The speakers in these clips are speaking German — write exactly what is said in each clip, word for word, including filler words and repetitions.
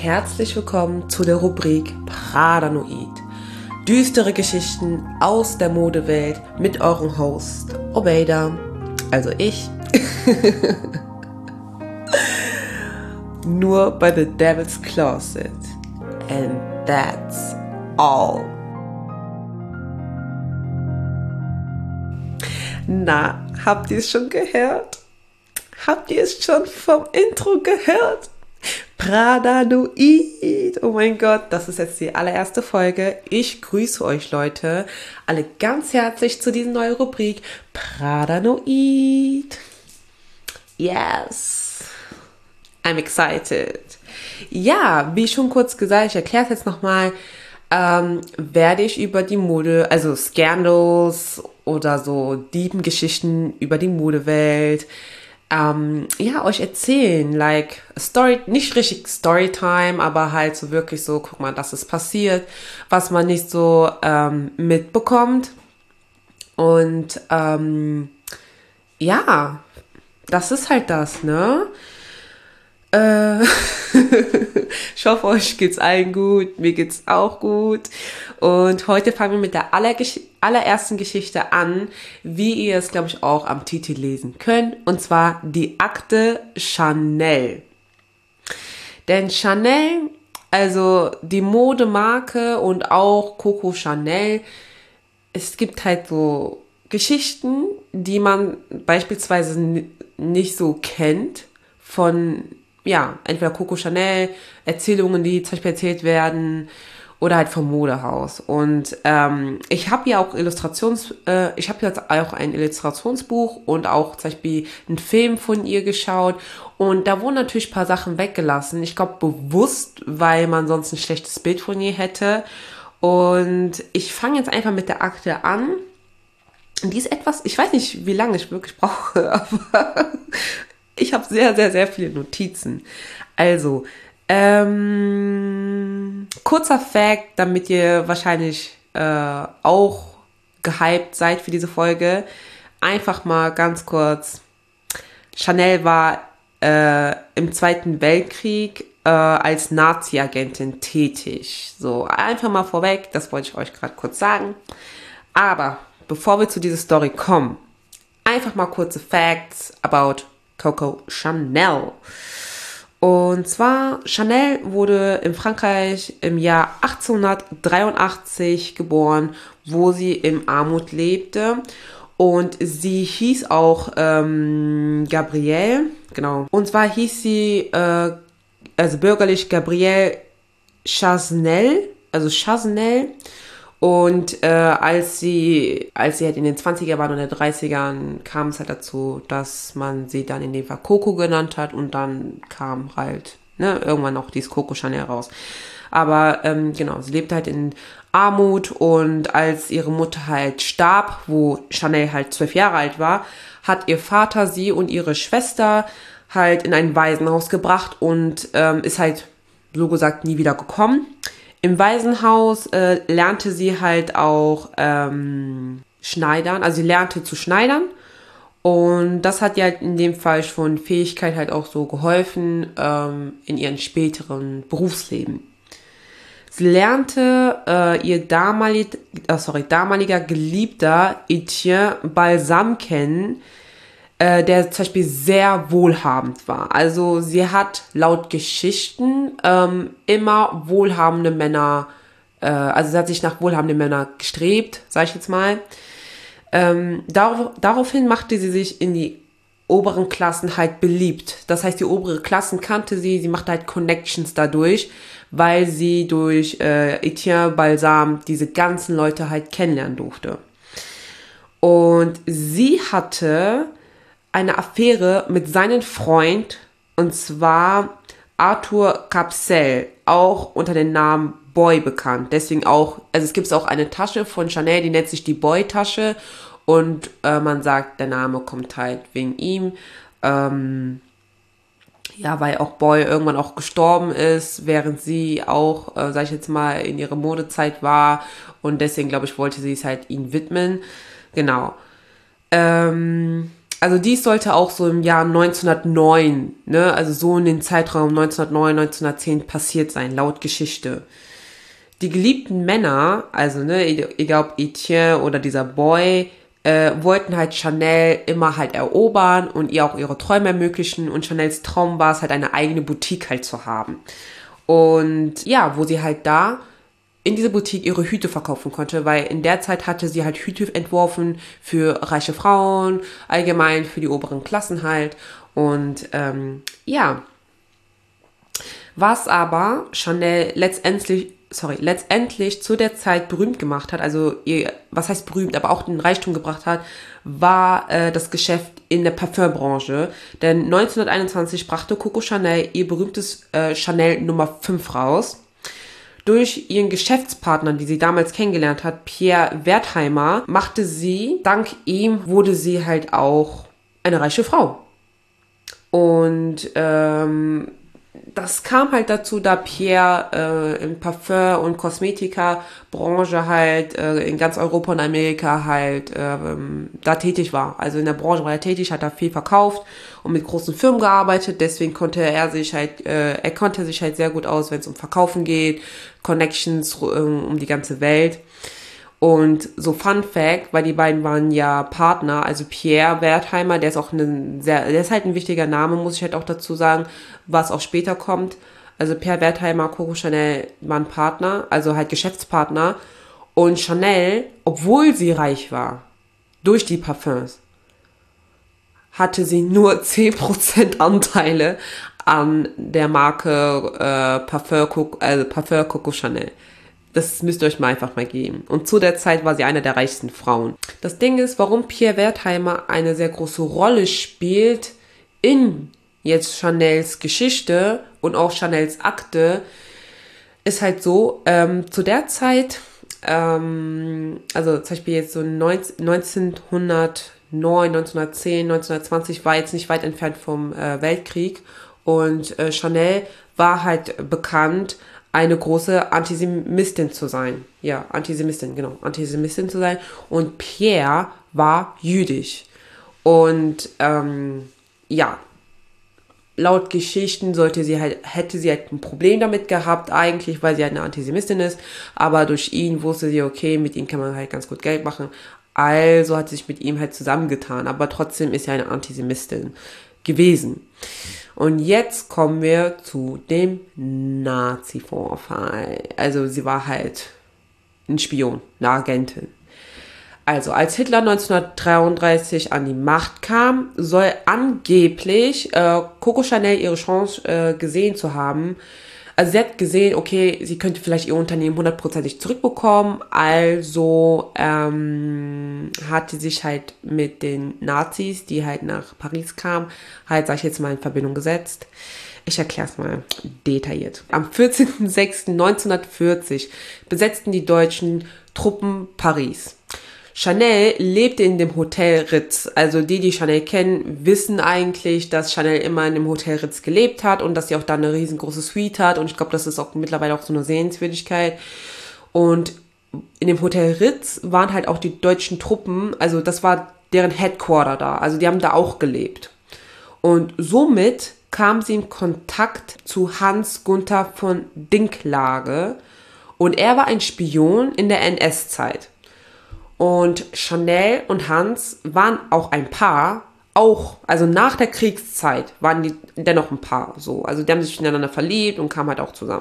herzlich willkommen zu der Rubrik Pradanoid. Düstere Geschichten aus der Modewelt mit eurem Host Obeida, also ich. Nur bei The Devil's Closet. And that's all. Na, habt ihr es schon gehört? Habt ihr es schon vom Intro gehört? Pradanoid. Oh mein Gott, das ist jetzt die allererste Folge. Ich grüße euch, Leute, alle ganz herzlich zu dieser neuen Rubrik Pradanoid. Yes. I'm excited. Ja, wie schon kurz gesagt, ich erkläre es jetzt nochmal, ähm, werde ich über die Mode, also Scandals oder so Diebengeschichten über die Modewelt, ähm, ja, euch erzählen, like Story, nicht richtig Storytime, aber halt so wirklich so, guck mal, das ist passiert, was man nicht so ähm, mitbekommt. Und ähm, ja, das ist halt das, ne? Äh, ich hoffe, euch geht's allen gut, mir geht's auch gut. Und heute fangen wir mit der allergesch- allerersten Geschichte an, wie ihr es, glaube ich, auch am Titel lesen könnt. Und zwar die Akte Chanel. Denn Chanel, also die Modemarke und auch Coco Chanel, es gibt halt so Geschichten, die man beispielsweise n- nicht so kennt von, ja, entweder Coco Chanel, Erzählungen, die zum Beispiel erzählt werden, oder halt vom Modehaus. Und ähm, ich habe ja auch Illustrations, äh, ich habe jetzt auch ein Illustrationsbuch und auch zum Beispiel einen Film von ihr geschaut. Und da wurden natürlich ein paar Sachen weggelassen. Ich glaube bewusst, weil man sonst ein schlechtes Bild von ihr hätte. Und ich fange jetzt einfach mit der Akte an. Und die ist etwas, ich weiß nicht, wie lange ich wirklich brauche, aber ich habe sehr, sehr, sehr viele Notizen. Also, ähm, kurzer Fact, damit ihr wahrscheinlich äh, auch gehypt seid für diese Folge. Einfach mal ganz kurz. Chanel war äh, im Zweiten Weltkrieg äh, als Nazi-Agentin tätig. So, einfach mal vorweg, das wollte ich euch gerade kurz sagen. Aber bevor wir zu dieser Story kommen, einfach mal kurze Facts about Coco Chanel. Und zwar, Chanel wurde in Frankreich im Jahr achtzehnhundertdreiundachtzig geboren, wo sie in Armut lebte. Und sie hieß auch ähm, Gabrielle, genau. Und zwar hieß sie, äh, also bürgerlich Gabrielle Chasnel, also Chasnel. Und äh, als sie, als sie halt in den zwanziger waren und in den dreißigern, kam es halt dazu, dass man sie dann in dem Fall Coco genannt hat und dann kam halt ne, irgendwann auch dieses Coco Chanel raus. Aber ähm, genau, sie lebte halt in Armut und als ihre Mutter halt starb, wo Chanel halt zwölf Jahre alt war, hat ihr Vater sie und ihre Schwester halt in ein Waisenhaus gebracht und ähm, ist halt so gesagt nie wieder gekommen. Im Waisenhaus äh, lernte sie halt auch ähm, Schneidern, also sie lernte zu schneidern und das hat ihr halt in dem Fall schon Fähigkeit halt auch so geholfen ähm, in ihrem späteren Berufsleben. Sie lernte äh, ihr damalig, oh sorry, damaliger Geliebter Etienne Balsam kennen, äh, der zum Beispiel sehr wohlhabend war. Also sie hat laut Geschichten ähm, immer wohlhabende Männer, äh, also sie hat sich nach wohlhabenden Männern gestrebt, sage ich jetzt mal. Ähm, darauf, daraufhin machte sie sich in die oberen Klassen halt beliebt. Das heißt, die obere Klassen kannte sie, sie machte halt Connections dadurch, weil sie durch äh, Etienne Balsam diese ganzen Leute halt kennenlernen durfte. Und sie hatte eine Affäre mit seinem Freund, und zwar Arthur Capsel, auch unter dem Namen Boy bekannt. Deswegen auch, also es gibt auch eine Tasche von Chanel, die nennt sich die Boy-Tasche und äh, man sagt, der Name kommt halt wegen ihm. Ähm, ja, weil auch Boy irgendwann auch gestorben ist, während sie auch, äh, sag ich jetzt mal, in ihrer Modezeit war und deswegen, glaube ich, wollte sie es halt ihm widmen. Genau. Ähm, Also dies sollte auch so im Jahr neunzehnhundertneun, ne, also so in den Zeitraum neunzehnhundertneun, neunzehnhundertzehn passiert sein, laut Geschichte. Die geliebten Männer, also ne, egal ob Etienne oder dieser Boy, äh, wollten halt Chanel immer halt erobern und ihr auch ihre Träume ermöglichen, und Chanels Traum war es halt, eine eigene Boutique halt zu haben. Und ja, wo sie halt da in dieser Boutique ihre Hüte verkaufen konnte, weil in der Zeit hatte sie halt Hüte entworfen für reiche Frauen, allgemein für die oberen Klassen halt. Und ähm, ja, was aber Chanel letztendlich, sorry, letztendlich zu der Zeit berühmt gemacht hat, also ihr, was heißt berühmt, aber auch den Reichtum gebracht hat, war äh, das Geschäft in der Parfümbranche. Denn neunzehnhunderteinundzwanzig brachte Coco Chanel ihr berühmtes äh, Chanel Nummer fünf raus. Durch ihren Geschäftspartner, die sie damals kennengelernt hat, Pierre Wertheimer, machte sie, dank ihm wurde sie halt auch eine reiche Frau. Und ähm, das kam halt dazu, da Pierre äh, im Parfum- und Kosmetika-Branche halt äh, in ganz Europa und Amerika halt ähm, da tätig war. Also in der Branche war er tätig, hat da viel verkauft und mit großen Firmen gearbeitet. Deswegen konnte er sich halt, äh, er konnte sich halt sehr gut aus, wenn es um Verkaufen geht, Connections äh, um die ganze Welt. Und so Fun Fact, weil die beiden waren ja Partner, also Pierre Wertheimer, der ist auch ein sehr, der ist halt ein wichtiger Name, muss ich halt auch dazu sagen, was auch später kommt. Also Pierre Wertheimer, Coco Chanel waren Partner, also halt Geschäftspartner. Und Chanel, obwohl sie reich war, durch die Parfums, hatte sie nur zehn Prozent Anteile an der Marke äh, Parfum, Coco, also Parfum Coco Chanel. Das müsst ihr euch mal einfach mal geben. Und zu der Zeit war sie eine der reichsten Frauen. Das Ding ist, warum Pierre Wertheimer eine sehr große Rolle spielt in jetzt Chanels Geschichte und auch Chanels Akte, ist halt so, ähm, zu der Zeit, ähm, also zum Beispiel jetzt so neunzehnhundertneun, neunzehnhundertzehn, neunzehnhundertzwanzig war jetzt nicht weit entfernt vom äh, Weltkrieg, und äh, Chanel war halt bekannt, eine große Antisemitin zu sein. Ja, Antisemitin, genau, Antisemitin zu sein. Und Pierre war jüdisch. Und ähm, ja, laut Geschichten sollte sie halt, hätte sie halt ein Problem damit gehabt, eigentlich, weil sie halt eine Antisemitin ist. Aber durch ihn wusste sie, okay, mit ihm kann man halt ganz gut Geld machen. Also hat sie sich mit ihm halt zusammengetan. Aber trotzdem ist sie eine Antisemitin gewesen. Und jetzt kommen wir zu dem Nazi-Vorfall. Also sie war halt ein Spion, eine Agentin. Also als Hitler neunzehnhundertdreiunddreißig an die Macht kam, soll angeblich äh, Coco Chanel ihre Chance äh, gesehen zu haben. Also sie hat gesehen, okay, sie könnte vielleicht ihr Unternehmen hundertprozentig zurückbekommen. Also ähm, hat sie sich halt mit den Nazis, die halt nach Paris kamen, halt, sag ich jetzt mal, in Verbindung gesetzt. Ich erkläre es mal detailliert. Am vierzehnten sechsten neunzehnhundertvierzig besetzten die deutschen Truppen Paris. Chanel lebte in dem Hotel Ritz. Also die, die Chanel kennen, wissen eigentlich, dass Chanel immer in dem Hotel Ritz gelebt hat und dass sie auch da eine riesengroße Suite hat. Und ich glaube, das ist auch mittlerweile auch so eine Sehenswürdigkeit. Und in dem Hotel Ritz waren halt auch die deutschen Truppen, also das war deren Headquarter da. Also die haben da auch gelebt. Und somit kam sie in Kontakt zu Hans Gunther von Dinklage. Und er war ein Spion in der N S-Zeit. Und Chanel und Hans waren auch ein Paar, auch, also nach der Kriegszeit waren die dennoch ein Paar, so. Also die haben sich ineinander verliebt und kamen halt auch zusammen.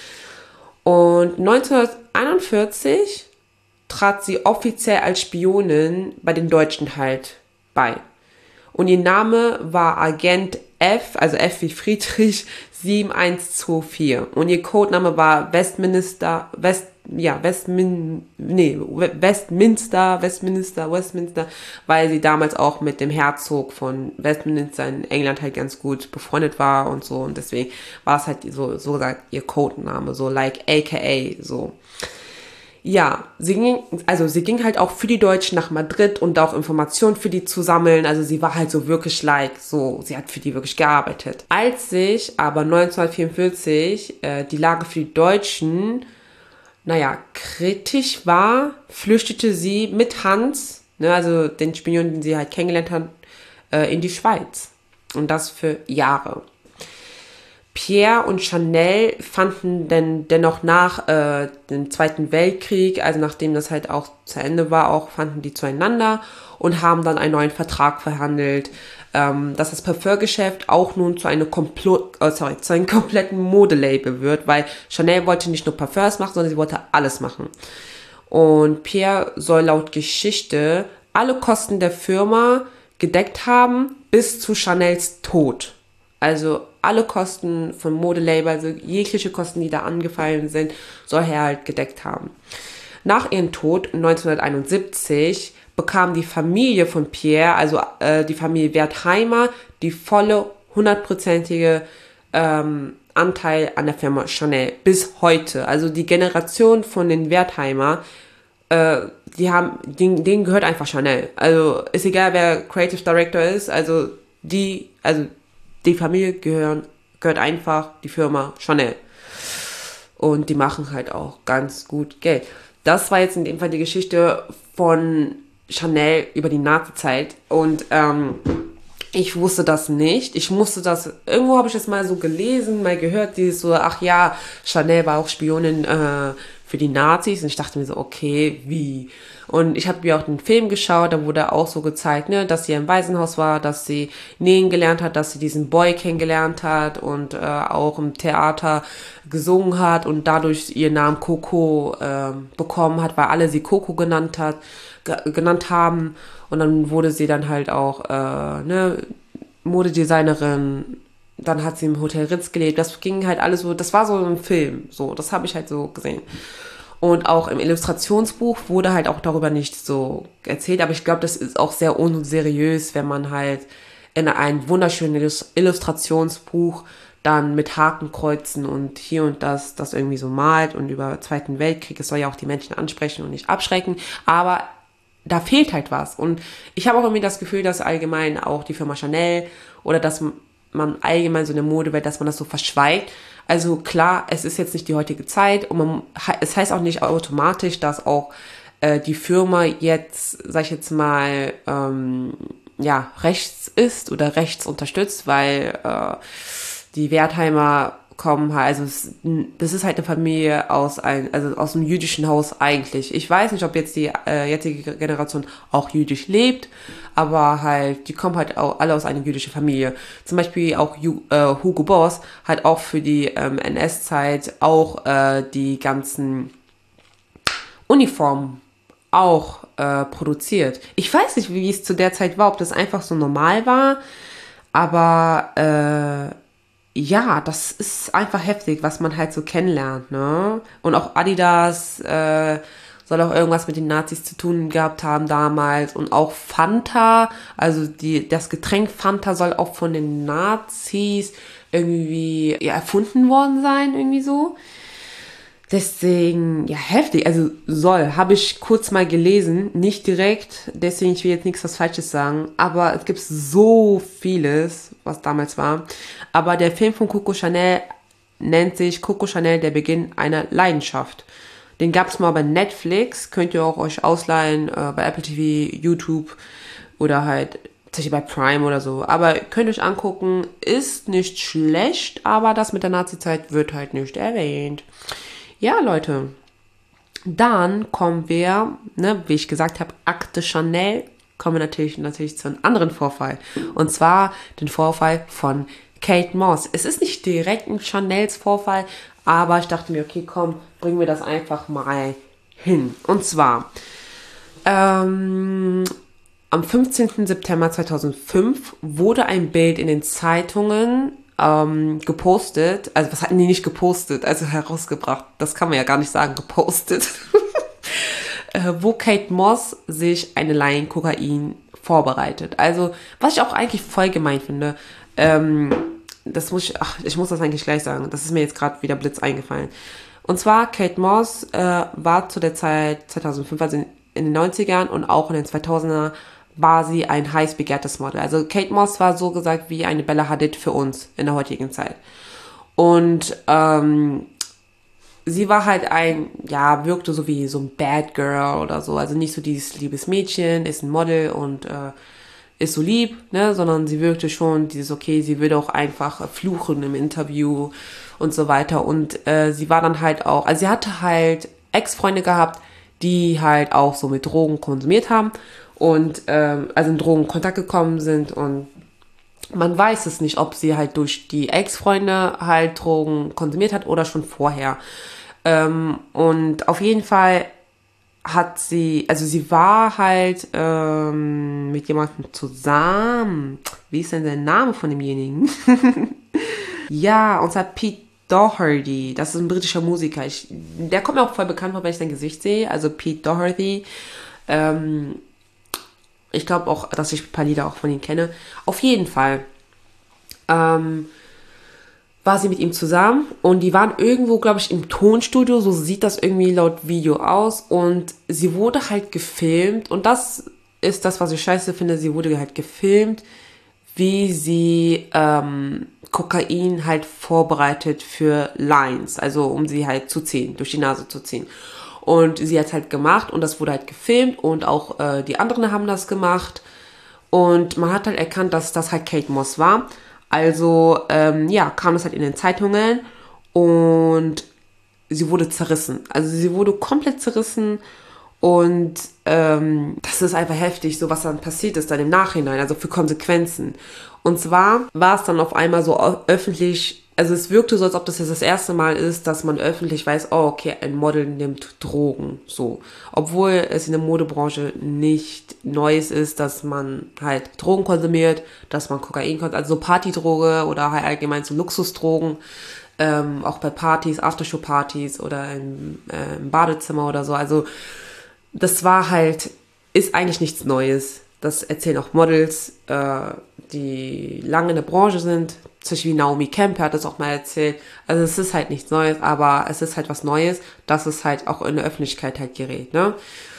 Und neunzehnhunderteinundvierzig trat sie offiziell als Spionin bei den Deutschen halt bei. Und ihr Name war Agent F, also F wie Friedrich, sieben eins zwei vier. Und ihr Codename war Westminster, West, ja, Westmin, nee, Westminster, Westminster, Westminster, weil sie damals auch mit dem Herzog von Westminster in England halt ganz gut befreundet war und so. Und deswegen war es halt so, so gesagt ihr Codename, so like A K A, so. Ja, sie ging, also sie ging halt auch für die Deutschen nach Madrid und auch Informationen für die zu sammeln. Also sie war halt so wirklich like, so, sie hat für die wirklich gearbeitet. Als sich aber neunzehnhundertvierundvierzig äh, die Lage für die Deutschen, naja, kritisch war, flüchtete sie mit Hans, ne, also den Spion, den sie halt kennengelernt hat, äh, in die Schweiz. Und das für Jahre. Pierre und Chanel fanden denn dennoch nach äh, dem Zweiten Weltkrieg, also nachdem das halt auch zu Ende war, auch fanden die zueinander und haben dann einen neuen Vertrag verhandelt, ähm, dass das Parfümgeschäft auch nun zu, eine Komplo- äh, sorry, zu einem kompletten Modelabel wird, weil Chanel wollte nicht nur Parfums machen, sondern sie wollte alles machen. Und Pierre soll laut Geschichte alle Kosten der Firma gedeckt haben bis zu Chanels Tod. Also alle Kosten von Modelabel, also jegliche Kosten, die da angefallen sind, soll er halt gedeckt haben. Nach ihrem Tod neunzehnhunderteinundsiebzig bekam die Familie von Pierre, also äh, die Familie Wertheimer, die volle hundertprozentige ähm, Anteil an der Firma Chanel bis heute. Also die Generation von den Wertheimer, äh, die haben, denen, denen gehört einfach Chanel. Also ist egal, wer Creative Director ist, also die, also die Familie gehören, gehört einfach die Firma Chanel. Und die machen halt auch ganz gut Geld. Das war jetzt in dem Fall die Geschichte von Chanel über die Nazi-Zeit. Und ähm, ich wusste das nicht. Ich musste das, irgendwo habe ich das mal so gelesen, mal gehört, dieses so, ach ja, Chanel war auch Spionin äh, für die Nazis. Und ich dachte mir so, okay, wie? Und ich habe mir auch den Film geschaut, da wurde auch so gezeigt, ne, dass sie im Waisenhaus war, dass sie nähen gelernt hat, dass sie diesen Boy kennengelernt hat und äh, auch im Theater gesungen hat und dadurch ihren Namen Coco äh, bekommen hat, weil alle sie Coco genannt hat, ge- genannt haben. Und dann wurde sie dann halt auch äh, ne, Modedesignerin. Dann hat sie im Hotel Ritz gelebt. Das ging halt alles so, das war so ein Film. So, das habe ich halt so gesehen. Und auch im Illustrationsbuch wurde halt auch darüber nicht so erzählt. Aber ich glaube, das ist auch sehr unseriös, wenn man halt in ein wunderschönes Illustrationsbuch dann mit Hakenkreuzen und hier und das, das irgendwie so malt und über Zweiten Weltkrieg. Es soll ja auch die Menschen ansprechen und nicht abschrecken. Aber da fehlt halt was. Und ich habe auch irgendwie das Gefühl, dass allgemein auch die Firma Chanel oder dass man allgemein so eine Modewelt, dass man das so verschweigt. Also klar, es ist jetzt nicht die heutige Zeit und man, es heißt auch nicht automatisch, dass auch äh, die Firma jetzt, sag ich jetzt mal, ähm, ja, rechts ist oder rechts unterstützt, weil äh, die Wertheimer kommen halt, also es, das ist halt eine Familie aus ein, also aus einem jüdischen Haus eigentlich. Ich weiß nicht, ob jetzt die äh, jetzige Generation auch jüdisch lebt, aber halt, die kommen halt auch alle aus einer jüdischen Familie. Zum Beispiel auch Ju, äh, Hugo Boss hat auch für die ähm, N S-Zeit auch äh, die ganzen Uniformen auch äh, produziert. Ich weiß nicht, wie es zu der Zeit war, ob das einfach so normal war, aber äh, ja, das ist einfach heftig, was man halt so kennenlernt, ne? Und auch Adidas äh, soll auch irgendwas mit den Nazis zu tun gehabt haben damals. Und auch Fanta, also die, das Getränk Fanta soll auch von den Nazis irgendwie ja, erfunden worden sein, irgendwie so. Deswegen, ja, heftig, also soll, habe ich kurz mal gelesen, nicht direkt, deswegen ich will jetzt nichts was Falsches sagen, aber es gibt so vieles, was damals war. Aber der Film von Coco Chanel nennt sich Coco Chanel, der Beginn einer Leidenschaft. Den gab es mal bei Netflix, könnt ihr auch euch ausleihen, äh, bei Apple T V, YouTube oder halt tatsächlich bei Prime oder so. Aber könnt ihr euch angucken, ist nicht schlecht, aber das mit der Nazi-Zeit wird halt nicht erwähnt. Ja, Leute, dann kommen wir, ne, wie ich gesagt habe, Akte Chanel, kommen wir natürlich, natürlich zu einem anderen Vorfall. Und zwar den Vorfall von Kate Moss. Es ist nicht direkt ein Chanels Vorfall, aber ich dachte mir, okay, komm, bringen wir das einfach mal hin. Und zwar, ähm, am fünfzehnten September zweitausendfünf wurde ein Bild in den Zeitungen ähm, gepostet, also was hatten die nicht gepostet, also herausgebracht, das kann man ja gar nicht sagen, gepostet, äh, wo Kate Moss sich eine Line Kokain vorbereitet. Also, was ich auch eigentlich voll gemein finde, ähm, das muss ich, ach, ich muss das eigentlich gleich sagen, das ist mir jetzt gerade wieder Blitz eingefallen. Und zwar, Kate Moss äh, war zu der Zeit zweitausendfünf, also in, in den neunzigern und auch in den zweitausender war sie ein heiß begehrtes Model. Also Kate Moss war so gesagt wie eine Bella Hadid für uns in der heutigen Zeit. Und ähm, sie war halt ein, ja, wirkte so wie so ein Bad Girl oder so. Also nicht so dieses liebes Mädchen, ist ein Model und äh, ist so lieb, ne, sondern sie wirkte schon dieses, okay, sie würde auch einfach fluchen im Interview und so weiter. Und äh, sie war dann halt auch, also sie hatte halt Ex-Freunde gehabt, die halt auch so mit Drogen konsumiert haben und ähm, also in Drogen in Kontakt gekommen sind, und man weiß es nicht, ob sie halt durch die Ex-Freunde halt Drogen konsumiert hat oder schon vorher. Ähm, und auf jeden Fall hat sie, also sie war halt ähm, mit jemandem zusammen. Wie ist denn der Name von demjenigen? Ja, und zwar Pete Doherty. Das ist ein britischer Musiker. Ich, der kommt mir auch voll bekannt vor, wenn ich sein Gesicht sehe. Also Pete Doherty. Ähm, ich glaube auch, dass ich ein paar Lieder auch von ihm kenne. Auf jeden Fall ähm, war sie mit ihm zusammen und die waren irgendwo, glaube ich, im Tonstudio. So sieht das irgendwie laut Video aus. Und sie wurde halt gefilmt. Und das ist das, was ich scheiße finde. Sie wurde halt gefilmt, wie sie ähm, Kokain halt vorbereitet für Lines, also um sie halt zu ziehen, durch die Nase zu ziehen. Und sie hat halt gemacht und das wurde halt gefilmt und auch äh, die anderen haben das gemacht. Und man hat halt erkannt, dass das halt Kate Moss war. Also, ähm, ja, kam das halt in den Zeitungen und sie wurde zerrissen. Also sie wurde komplett zerrissen. Und ähm, das ist einfach heftig, so was dann passiert ist dann im Nachhinein, also für Konsequenzen. Und zwar war es dann auf einmal so öffentlich, also es wirkte so, als ob das jetzt das erste Mal ist, dass man öffentlich weiß, oh okay, ein Model nimmt Drogen, so. Obwohl es in der Modebranche nicht Neues ist, dass man halt Drogen konsumiert, dass man Kokain konsumiert, also so Partydroge oder halt allgemein so Luxusdrogen. Ähm, auch bei Partys, Aftershow-Partys oder im, äh, im Badezimmer oder so, also das war halt, ist eigentlich nichts Neues. Das erzählen auch Models, äh, die lange in der Branche sind. Zum Beispiel Naomi Campbell hat das auch mal erzählt. Also es ist halt nichts Neues, aber es ist halt was Neues, dass es halt auch in der Öffentlichkeit halt gerät, ne?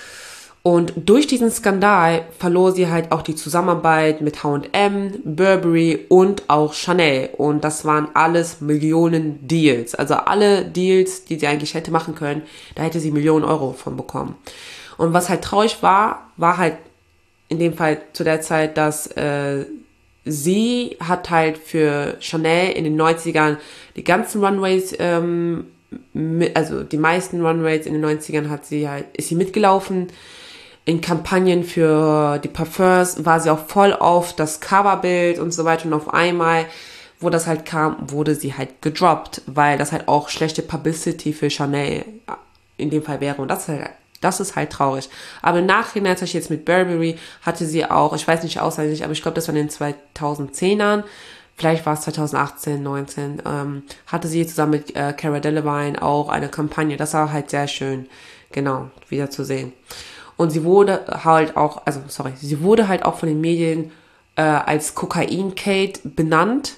Und durch diesen Skandal verlor sie halt auch die Zusammenarbeit mit H und M, Burberry und auch Chanel. Und das waren alles Millionen Deals. Also alle Deals, die sie eigentlich hätte machen können, da hätte sie Millionen Euro von bekommen. Und was halt traurig war, war halt in dem Fall zu der Zeit, dass äh, sie hat halt für Chanel in den neunzigern die ganzen Runways, ähm, mit, also die meisten Runways in den neunzigern hat sie halt, ist sie mitgelaufen. In Kampagnen für die Parfums war sie auch voll auf das Coverbild und so weiter. Und auf einmal, wo das halt kam, wurde sie halt gedroppt, weil das halt auch schlechte Publicity für Chanel in dem Fall wäre. Und das ist halt, das ist halt traurig. Aber im Nachhinein, zum Beispiel jetzt mit Burberry, hatte sie auch, ich weiß nicht auswendig, aber ich glaube, das war in den zweitausendzehnern, vielleicht war es zweitausendachtzehn, neunzehn, ähm, hatte sie zusammen mit äh, Cara Delevingne auch eine Kampagne. Das war halt sehr schön, genau, wieder zu sehen. Und sie wurde halt auch, also sorry, sie wurde halt auch von den Medien äh, als Kokain-Kate benannt.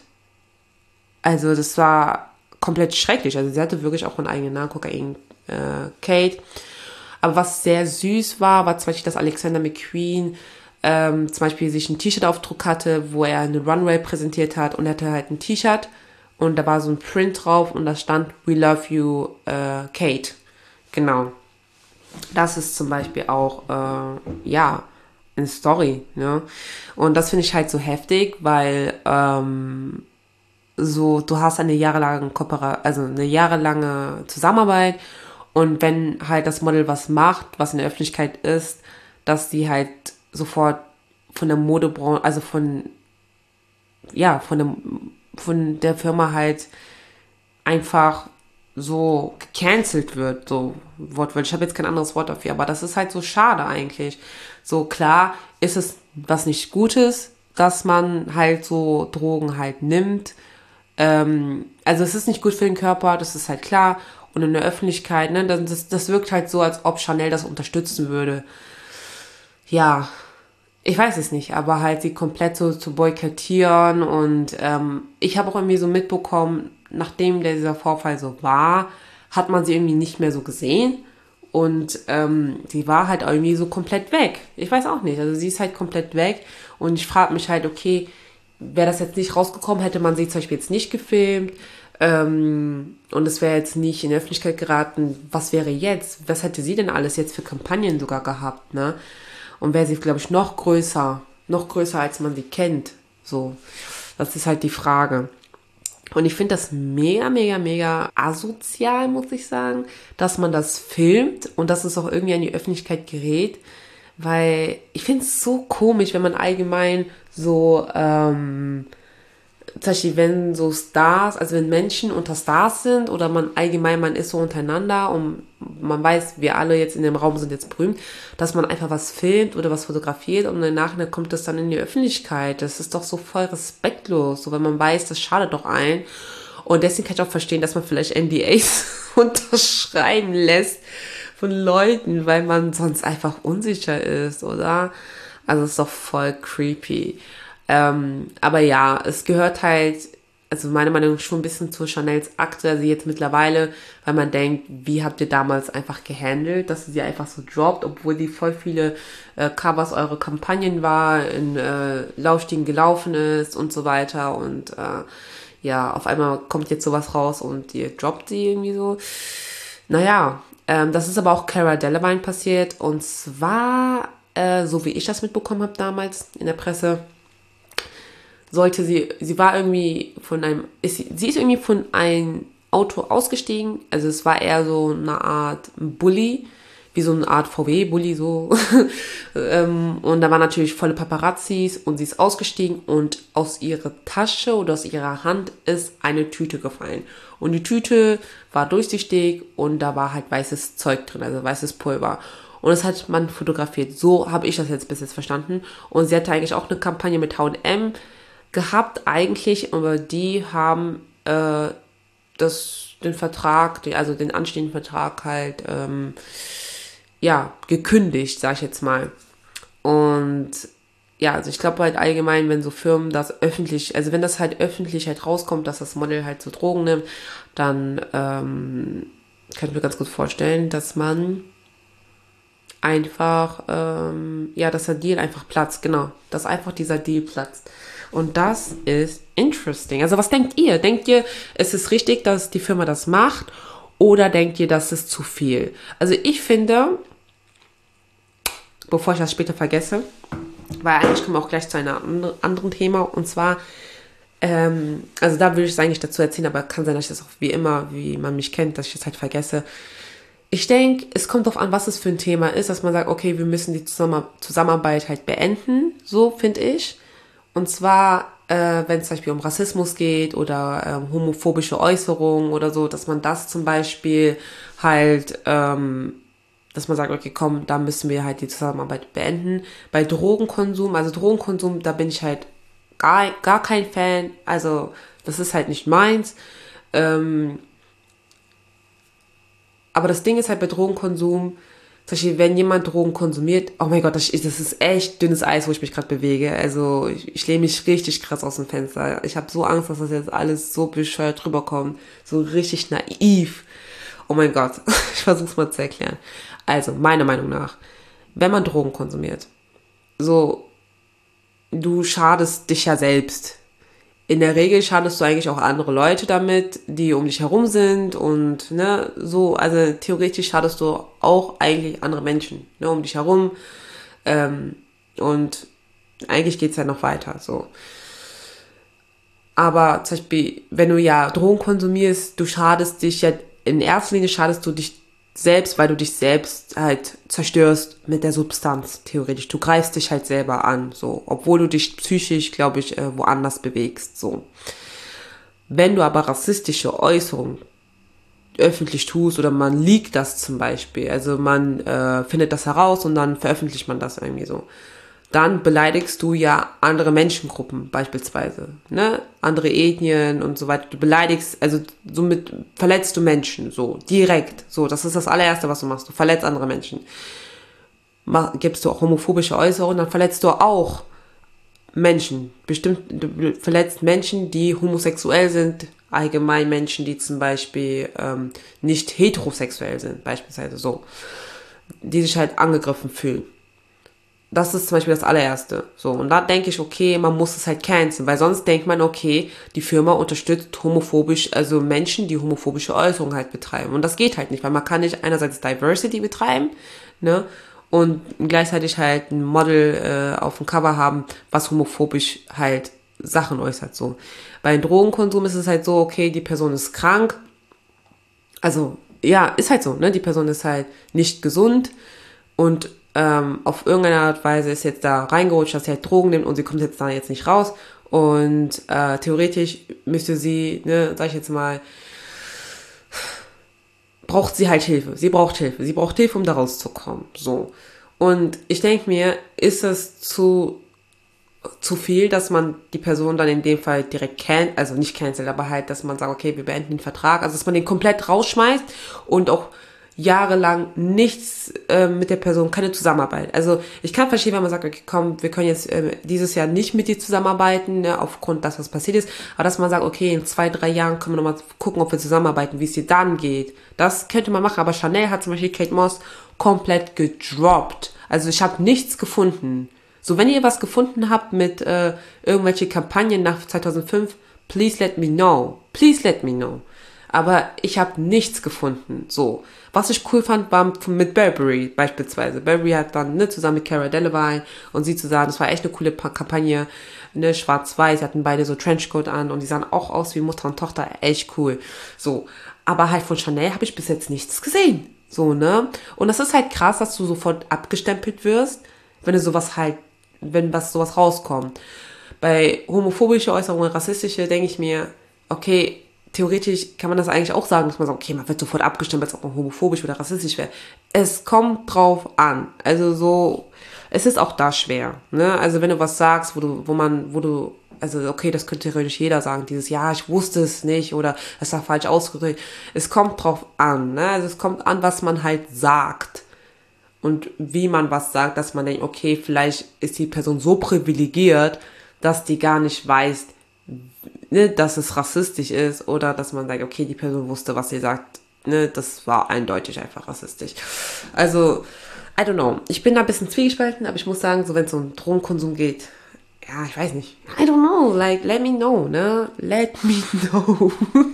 Also das war komplett schrecklich. Also sie hatte wirklich auch einen eigenen Namen, Kokain-Kate. Aber was sehr süß war, war zum Beispiel, dass Alexander McQueen ähm, zum Beispiel sich ein T-Shirt-Aufdruck hatte, wo er eine Runway präsentiert hat und er hatte halt ein T-Shirt und da war so ein Print drauf und da stand We love you, äh, Kate. Genau. Das ist zum Beispiel auch, äh, ja, eine Story, ne? Und das finde ich halt so heftig, weil, ähm, so, du hast eine jahrelange Kooperation, also eine jahrelange Zusammenarbeit und wenn halt das Model was macht, was in der Öffentlichkeit ist, dass die halt sofort von der Modebranche, also von, ja, von dem, von der Firma halt einfach so gecancelt wird, so wortwörtlich. Ich habe jetzt kein anderes Wort dafür, aber das ist halt so schade eigentlich. So klar ist es was nicht Gutes, dass man halt so Drogen halt nimmt. Ähm, also es ist nicht gut für den Körper, das ist halt klar. Und in der Öffentlichkeit, ne, das, das wirkt halt so, als ob Chanel das unterstützen würde. Ja, ich weiß es nicht, aber halt sie komplett so zu boykottieren und ähm, ich habe auch irgendwie so mitbekommen, nachdem der, dieser Vorfall so war, hat man sie irgendwie nicht mehr so gesehen und ähm, sie war halt irgendwie so komplett weg. Ich weiß auch nicht, also sie ist halt komplett weg und ich frage mich halt, okay, wäre das jetzt nicht rausgekommen, hätte man sie zum Beispiel jetzt nicht gefilmt ähm, und es wäre jetzt nicht in die Öffentlichkeit geraten, was wäre jetzt? Was hätte sie denn alles jetzt für Kampagnen sogar gehabt, ne? Und wäre sie, glaube ich, noch größer noch größer, als man sie kennt. So, das ist halt die Frage. Und ich finde das mega, mega, mega asozial, muss ich sagen, dass man das filmt und dass es auch irgendwie an die Öffentlichkeit gerät, weil ich finde es so komisch, wenn man allgemein so, ähm, zum Beispiel wenn so Stars, also wenn Menschen unter Stars sind oder man allgemein, man ist so untereinander und man weiß, wir alle jetzt in dem Raum sind jetzt berühmt, dass man einfach was filmt oder was fotografiert und im Nachhinein kommt das dann in die Öffentlichkeit. Das ist doch so voll respektlos, so wenn man weiß, das schadet doch allen. Und deswegen kann ich auch verstehen, dass man vielleicht N D As unterschreiben lässt von Leuten, weil man sonst einfach unsicher ist, oder? Also es ist doch voll creepy. Ähm, aber ja, es gehört halt, also meiner Meinung nach schon ein bisschen zu Chanels Akte, also jetzt mittlerweile, weil man denkt, wie habt ihr damals einfach gehandelt, dass sie sie einfach so droppt, obwohl die voll viele äh, Covers eure Kampagnen war, in äh, Laufstiegen gelaufen ist und so weiter und äh, ja, auf einmal kommt jetzt sowas raus und ihr droppt sie irgendwie so. Naja, ähm, das ist aber auch Cara Delevingne passiert und zwar, äh, so wie ich das mitbekommen habe damals in der Presse, sollte sie, sie war irgendwie von einem, ist sie, sie ist irgendwie von einem Auto ausgestiegen, also es war eher so eine Art Bulli, wie so eine Art V W-Bulli so, und da waren natürlich volle Paparazzis und sie ist ausgestiegen und aus ihrer Tasche oder aus ihrer Hand ist eine Tüte gefallen und die Tüte war durchsichtig und da war halt weißes Zeug drin, also weißes Pulver. Und das hat man fotografiert. So habe ich das jetzt bis jetzt verstanden. Und sie hatte eigentlich auch eine Kampagne mit H und M gehabt eigentlich, aber die haben äh, das, den Vertrag, die, also den anstehenden Vertrag halt ähm, ja, gekündigt, sag ich jetzt mal. Und ja, also ich glaube halt allgemein, wenn so Firmen das öffentlich, also wenn das halt öffentlich halt rauskommt, dass das Model halt so Drogen nimmt, dann ähm, kann ich mir ganz gut vorstellen, dass man einfach, ähm, ja, dass der Deal einfach platzt, genau, dass einfach dieser Deal platzt. Und das ist interesting. Also was denkt ihr? Denkt ihr, es ist richtig, dass die Firma das macht? Oder denkt ihr, das ist zu viel? Also ich finde, bevor ich das später vergesse, weil eigentlich kommen wir auch gleich zu einem anderen Thema. Und zwar, ähm, also da würde ich es eigentlich dazu erzählen, aber kann sein, dass ich das auch wie immer, wie man mich kennt, dass ich das halt vergesse. Ich denke, es kommt darauf an, was es für ein Thema ist, dass man sagt, okay, wir müssen die Zusammenarbeit halt beenden, so finde ich. Und zwar, äh, wenn es zum Beispiel um Rassismus geht oder ähm, homophobische Äußerungen oder so, dass man das zum Beispiel halt, ähm, dass man sagt, okay, komm, da müssen wir halt die Zusammenarbeit beenden. Bei Drogenkonsum, also Drogenkonsum, da bin ich halt gar, gar kein Fan, also das ist halt nicht meins. Ähm, aber das Ding ist halt bei Drogenkonsum, zum Beispiel, wenn jemand Drogen konsumiert, oh mein Gott, das ist, das ist echt dünnes Eis, wo ich mich gerade bewege. Also ich, ich lehne mich richtig krass aus dem Fenster. Ich habe so Angst, dass das jetzt alles so bescheuert rüberkommt. So richtig naiv. Oh mein Gott, ich versuche es mal zu erklären. Also, meiner Meinung nach, wenn man Drogen konsumiert, so, du schadest dich ja selbst. In der Regel schadest du eigentlich auch andere Leute damit, die um dich herum sind und ne, so, also theoretisch schadest du auch eigentlich andere Menschen, ne, um dich herum, ähm, und eigentlich geht's ja noch weiter, so. Aber zum Beispiel, wenn du ja Drogen konsumierst, du schadest dich ja, in erster Linie schadest du dich selbst, weil du dich selbst halt zerstörst mit der Substanz, theoretisch. Du greifst dich halt selber an, so. Obwohl du dich psychisch, glaube ich, äh, woanders bewegst, so. Wenn du aber rassistische Äußerungen öffentlich tust oder man leakt das zum Beispiel, also man äh, findet das heraus und dann veröffentlicht man das irgendwie so, dann beleidigst du ja andere Menschengruppen beispielsweise, ne, andere Ethnien und so weiter. Du beleidigst, also somit verletzt du Menschen, so, direkt, so, das ist das allererste, was du machst, du verletzt andere Menschen. Mach, gibst du auch homophobische Äußerungen, dann verletzt du auch Menschen, bestimmt, du verletzt Menschen, die homosexuell sind, allgemein Menschen, die zum Beispiel ähm, nicht heterosexuell sind, beispielsweise so, die sich halt angegriffen fühlen. Das ist zum Beispiel das allererste. So, und da denke ich, okay, man muss es halt canceln, weil sonst denkt man, okay, die Firma unterstützt homophobisch, also Menschen, die homophobische Äußerungen halt betreiben. Und das geht halt nicht, weil man kann nicht einerseits Diversity betreiben, ne, und gleichzeitig halt ein Model äh, auf dem Cover haben, was homophobisch halt Sachen äußert, so. Bei Drogenkonsum ist es halt so, okay, die Person ist krank, also, ja, ist halt so, ne, die Person ist halt nicht gesund und ähm, auf irgendeine Art und Weise ist jetzt da reingerutscht, dass sie halt Drogen nimmt und sie kommt jetzt da jetzt nicht raus und äh, theoretisch müsste sie, ne, sag ich jetzt mal, braucht sie halt Hilfe. Sie braucht Hilfe. Sie braucht Hilfe, um da rauszukommen. So. Und ich denke mir, ist es zu, zu viel, dass man die Person dann in dem Fall direkt kennt, also nicht cancelt, aber halt, dass man sagt, okay, wir beenden den Vertrag, also dass man den komplett rausschmeißt und auch jahrelang nichts äh, mit der Person, keine Zusammenarbeit. Also ich kann verstehen, wenn man sagt, okay, komm, wir können jetzt äh, dieses Jahr nicht mit dir zusammenarbeiten, ne, aufgrund das, was passiert ist, aber dass man sagt, okay, in zwei, drei Jahren können wir nochmal gucken, ob wir zusammenarbeiten, wie es dir dann geht. Das könnte man machen, aber Chanel hat zum Beispiel Kate Moss komplett gedroppt. Also ich habe nichts gefunden. So, wenn ihr was gefunden habt mit äh, irgendwelche Kampagnen nach zweitausendfünf, please let me know. Please let me know. Aber ich habe nichts gefunden. So. Was ich cool fand, war mit Burberry beispielsweise. Burberry hat dann ne, zusammen mit Cara Delevingne und sie zusammen, das war echt eine coole Kampagne, ne, schwarz-weiß, hatten beide so Trenchcoat an und die sahen auch aus wie Mutter und Tochter, echt cool. So. Aber halt von Chanel habe ich bis jetzt nichts gesehen. So, ne? Und das ist halt krass, dass du sofort abgestempelt wirst, wenn du sowas halt, wenn was sowas rauskommt. Bei homophobische Äußerungen, rassistische, denke ich mir, okay, theoretisch kann man das eigentlich auch sagen, dass man sagt, okay, man wird sofort abgestempelt, ob man homophobisch oder rassistisch wäre. Es kommt drauf an. Also so, es ist auch da schwer, ne? Also wenn du was sagst, wo du, wo man, wo du, also okay, das könnte theoretisch jeder sagen, dieses, ja, ich wusste es nicht oder es war falsch ausgedrückt. Es kommt drauf an, ne? Also es kommt an, was man halt sagt. Und wie man was sagt, dass man denkt, okay, vielleicht ist die Person so privilegiert, dass die gar nicht weiß, ne, dass es rassistisch ist oder dass man sagt, okay, die Person wusste, was sie sagt, ne, das war eindeutig einfach rassistisch. Also, I don't know. Ich bin da ein bisschen zwiegespalten, aber ich muss sagen, so wenn es um Drogenkonsum geht, ja, ich weiß nicht. I don't know, like, let me know, ne, let me know.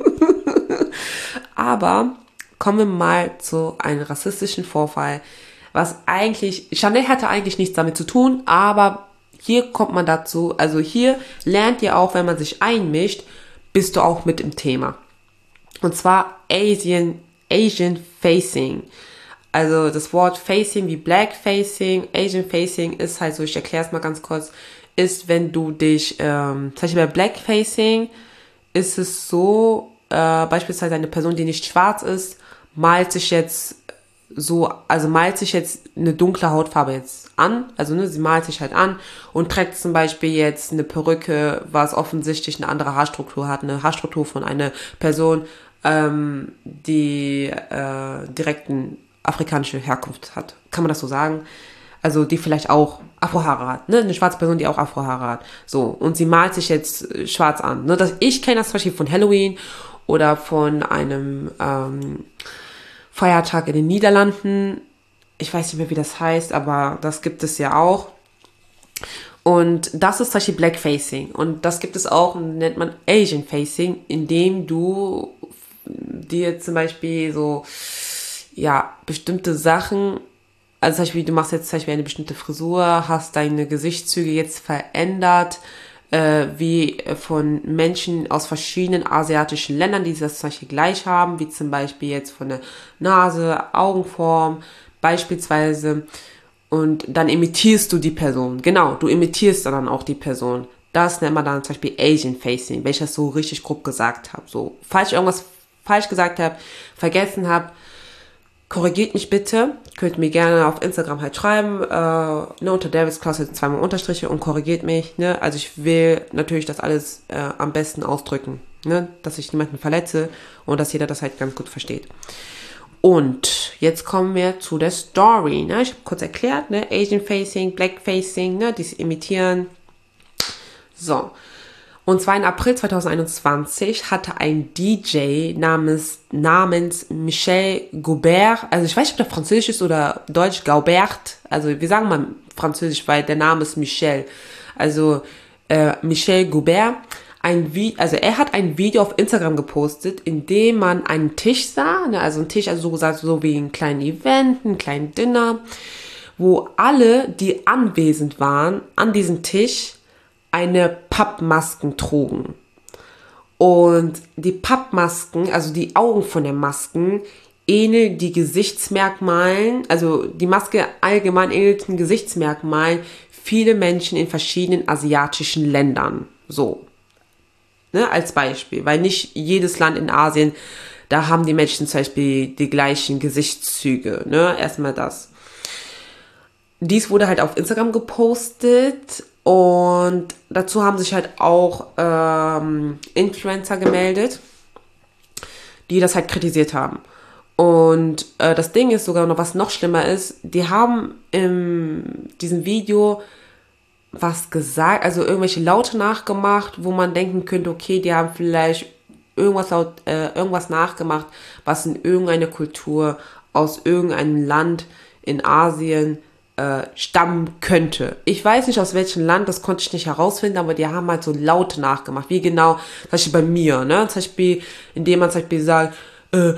Aber kommen wir mal zu einem rassistischen Vorfall, was eigentlich, Chanel hatte eigentlich nichts damit zu tun, aber hier kommt man dazu, also hier lernt ihr auch, wenn man sich einmischt, bist du auch mit im Thema. Und zwar Asian, Asian Facing. Also das Wort Facing wie Black Facing, Asian Facing ist halt so, ich erkläre es mal ganz kurz, ist, wenn du dich, ähm, zum Beispiel bei Black Facing ist es so, äh, beispielsweise eine Person, die nicht schwarz ist, malt sich jetzt so, also malt sich jetzt eine dunkle Hautfarbe jetzt an, also ne, sie malt sich halt an und trägt zum Beispiel jetzt eine Perücke, was offensichtlich eine andere Haarstruktur hat, eine Haarstruktur von einer Person, ähm, die äh, direkten afrikanische Herkunft hat. Kann man das so sagen? Also die vielleicht auch Afrohaare hat, ne? Eine schwarze Person, die auch Afrohaare hat. So, und sie malt sich jetzt schwarz an. Ne? Das, ich kenne das zum Beispiel von Halloween oder von einem ähm, Feiertag in den Niederlanden. Ich weiß nicht mehr, wie das heißt, aber das gibt es ja auch. Und das ist zum Beispiel Black Facing. Und das gibt es auch, nennt man Asian Facing, indem du dir zum Beispiel so, ja, bestimmte Sachen, also zum Beispiel, du machst jetzt zum Beispiel eine bestimmte Frisur, hast deine Gesichtszüge jetzt verändert, äh, wie von Menschen aus verschiedenen asiatischen Ländern, die das zum Beispiel gleich haben, wie zum Beispiel jetzt von der Nase, Augenform, beispielsweise. Und dann imitierst du die Person. Genau, du imitierst dann auch die Person. Das nennt man dann zum Beispiel Asian Facing, wenn ich das so richtig grob gesagt habe. So, falls ich irgendwas falsch gesagt habe, vergessen habe, korrigiert mich bitte. Könnt mir gerne auf Instagram halt schreiben, äh, ne, unter Davids Klasse zweimal Unterstriche und korrigiert mich. Ne? Also ich will natürlich das alles äh, am besten ausdrücken, ne? Dass ich niemanden verletze und dass jeder das halt ganz gut versteht. Und jetzt kommen wir zu der Story. Ne? Ich habe kurz erklärt, ne? Asian Facing, Black Facing, ne? Dies imitieren. So. Und zwar im April zweitausendeinundzwanzig hatte ein D J namens, namens Michel Gaubert, also ich weiß nicht, ob der Französisch ist oder Deutsch, Gaubert, also wir sagen mal Französisch, weil der Name ist Michel, also äh, Michel Gaubert, ein Vi- also er hat ein Video auf Instagram gepostet, in dem man einen Tisch sah, ne, also ein Tisch, also so gesagt, so wie ein kleines Event, ein kleines Dinner, wo alle, die anwesend waren, an diesem Tisch eine Pappmasken trugen. Und die Pappmasken, also die Augen von den Masken, ähneln die Gesichtsmerkmalen, also die Maske allgemein ähnelt den Gesichtsmerkmalen viele Menschen in verschiedenen asiatischen Ländern. So, ne, als Beispiel, weil nicht jedes Land in Asien, da haben die Menschen zum Beispiel die gleichen Gesichtszüge, ne, erstmal das. Dies wurde halt auf Instagram gepostet und dazu haben sich halt auch ähm, Influencer gemeldet, die das halt kritisiert haben. Und äh, das Ding ist sogar noch, was noch schlimmer ist, die haben in diesem Video was gesagt, also irgendwelche Laute nachgemacht, wo man denken könnte, okay, die haben vielleicht irgendwas, laut, äh, irgendwas nachgemacht, was in irgendeiner Kultur aus irgendeinem Land in Asien äh, stammen könnte. Ich weiß nicht, aus welchem Land, das konnte ich nicht herausfinden, aber die haben halt so Laute nachgemacht, wie genau, zum Beispiel bei mir, ne, zum Beispiel, indem man zum Beispiel sagt, Äh,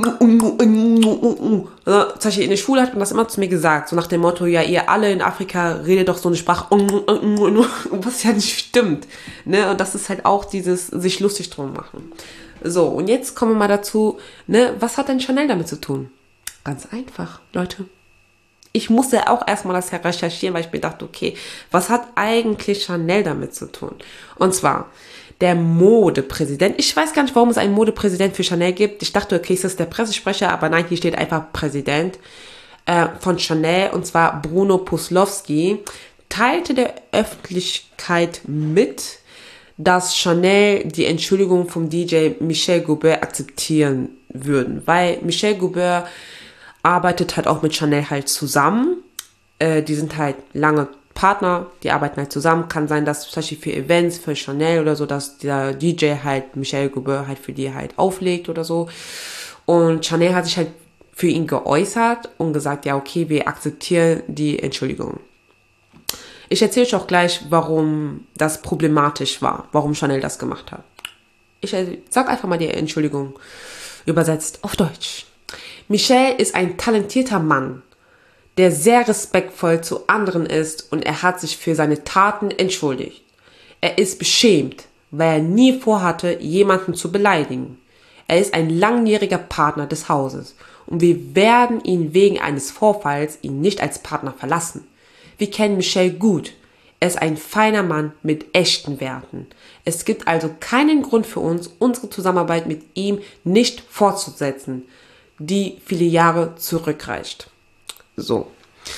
zum Beispiel in der Schule hat man das immer zu mir gesagt, so nach dem Motto, ja, ihr alle in Afrika redet doch so eine Sprache, was ja nicht stimmt, ne, und das ist halt auch dieses sich lustig drum machen. So, und jetzt kommen wir mal dazu, ne, was hat denn Chanel damit zu tun? Ganz einfach, Leute. Ich musste auch erstmal das recherchieren, weil ich mir dachte, okay, was hat eigentlich Chanel damit zu tun? Und zwar, der Modepräsident, ich weiß gar nicht, warum es einen Modepräsident für Chanel gibt. Ich dachte, okay, ist das der Pressesprecher, aber nein, hier steht einfach Präsident äh, von Chanel, und zwar Bruno Puslowski, teilte der Öffentlichkeit mit, dass Chanel die Entschuldigung vom D J Michel Goubert akzeptieren würden, weil Michel Goubert arbeitet halt auch mit Chanel halt zusammen. Äh, die sind halt lange Partner, die arbeiten halt zusammen. Kann sein, dass zum Beispiel für Events, für Chanel oder so, dass der D J halt Michel Goubert halt für die halt auflegt oder so. Und Chanel hat sich halt für ihn geäußert und gesagt, ja, okay, wir akzeptieren die Entschuldigung. Ich erzähle euch auch gleich, warum das problematisch war, warum Chanel das gemacht hat. Ich sag einfach mal die Entschuldigung übersetzt auf Deutsch. Michel ist ein talentierter Mann, der sehr respektvoll zu anderen ist, und er hat sich für seine Taten entschuldigt. Er ist beschämt, weil er nie vorhatte, jemanden zu beleidigen. Er ist ein langjähriger Partner des Hauses und wir werden ihn wegen eines Vorfalls ihn nicht als Partner verlassen. Wir kennen Michel gut. Er ist ein feiner Mann mit echten Werten. Es gibt also keinen Grund für uns, unsere Zusammenarbeit mit ihm nicht fortzusetzen, die viele Jahre zurückreicht. So.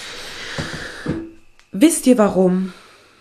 Wisst ihr, warum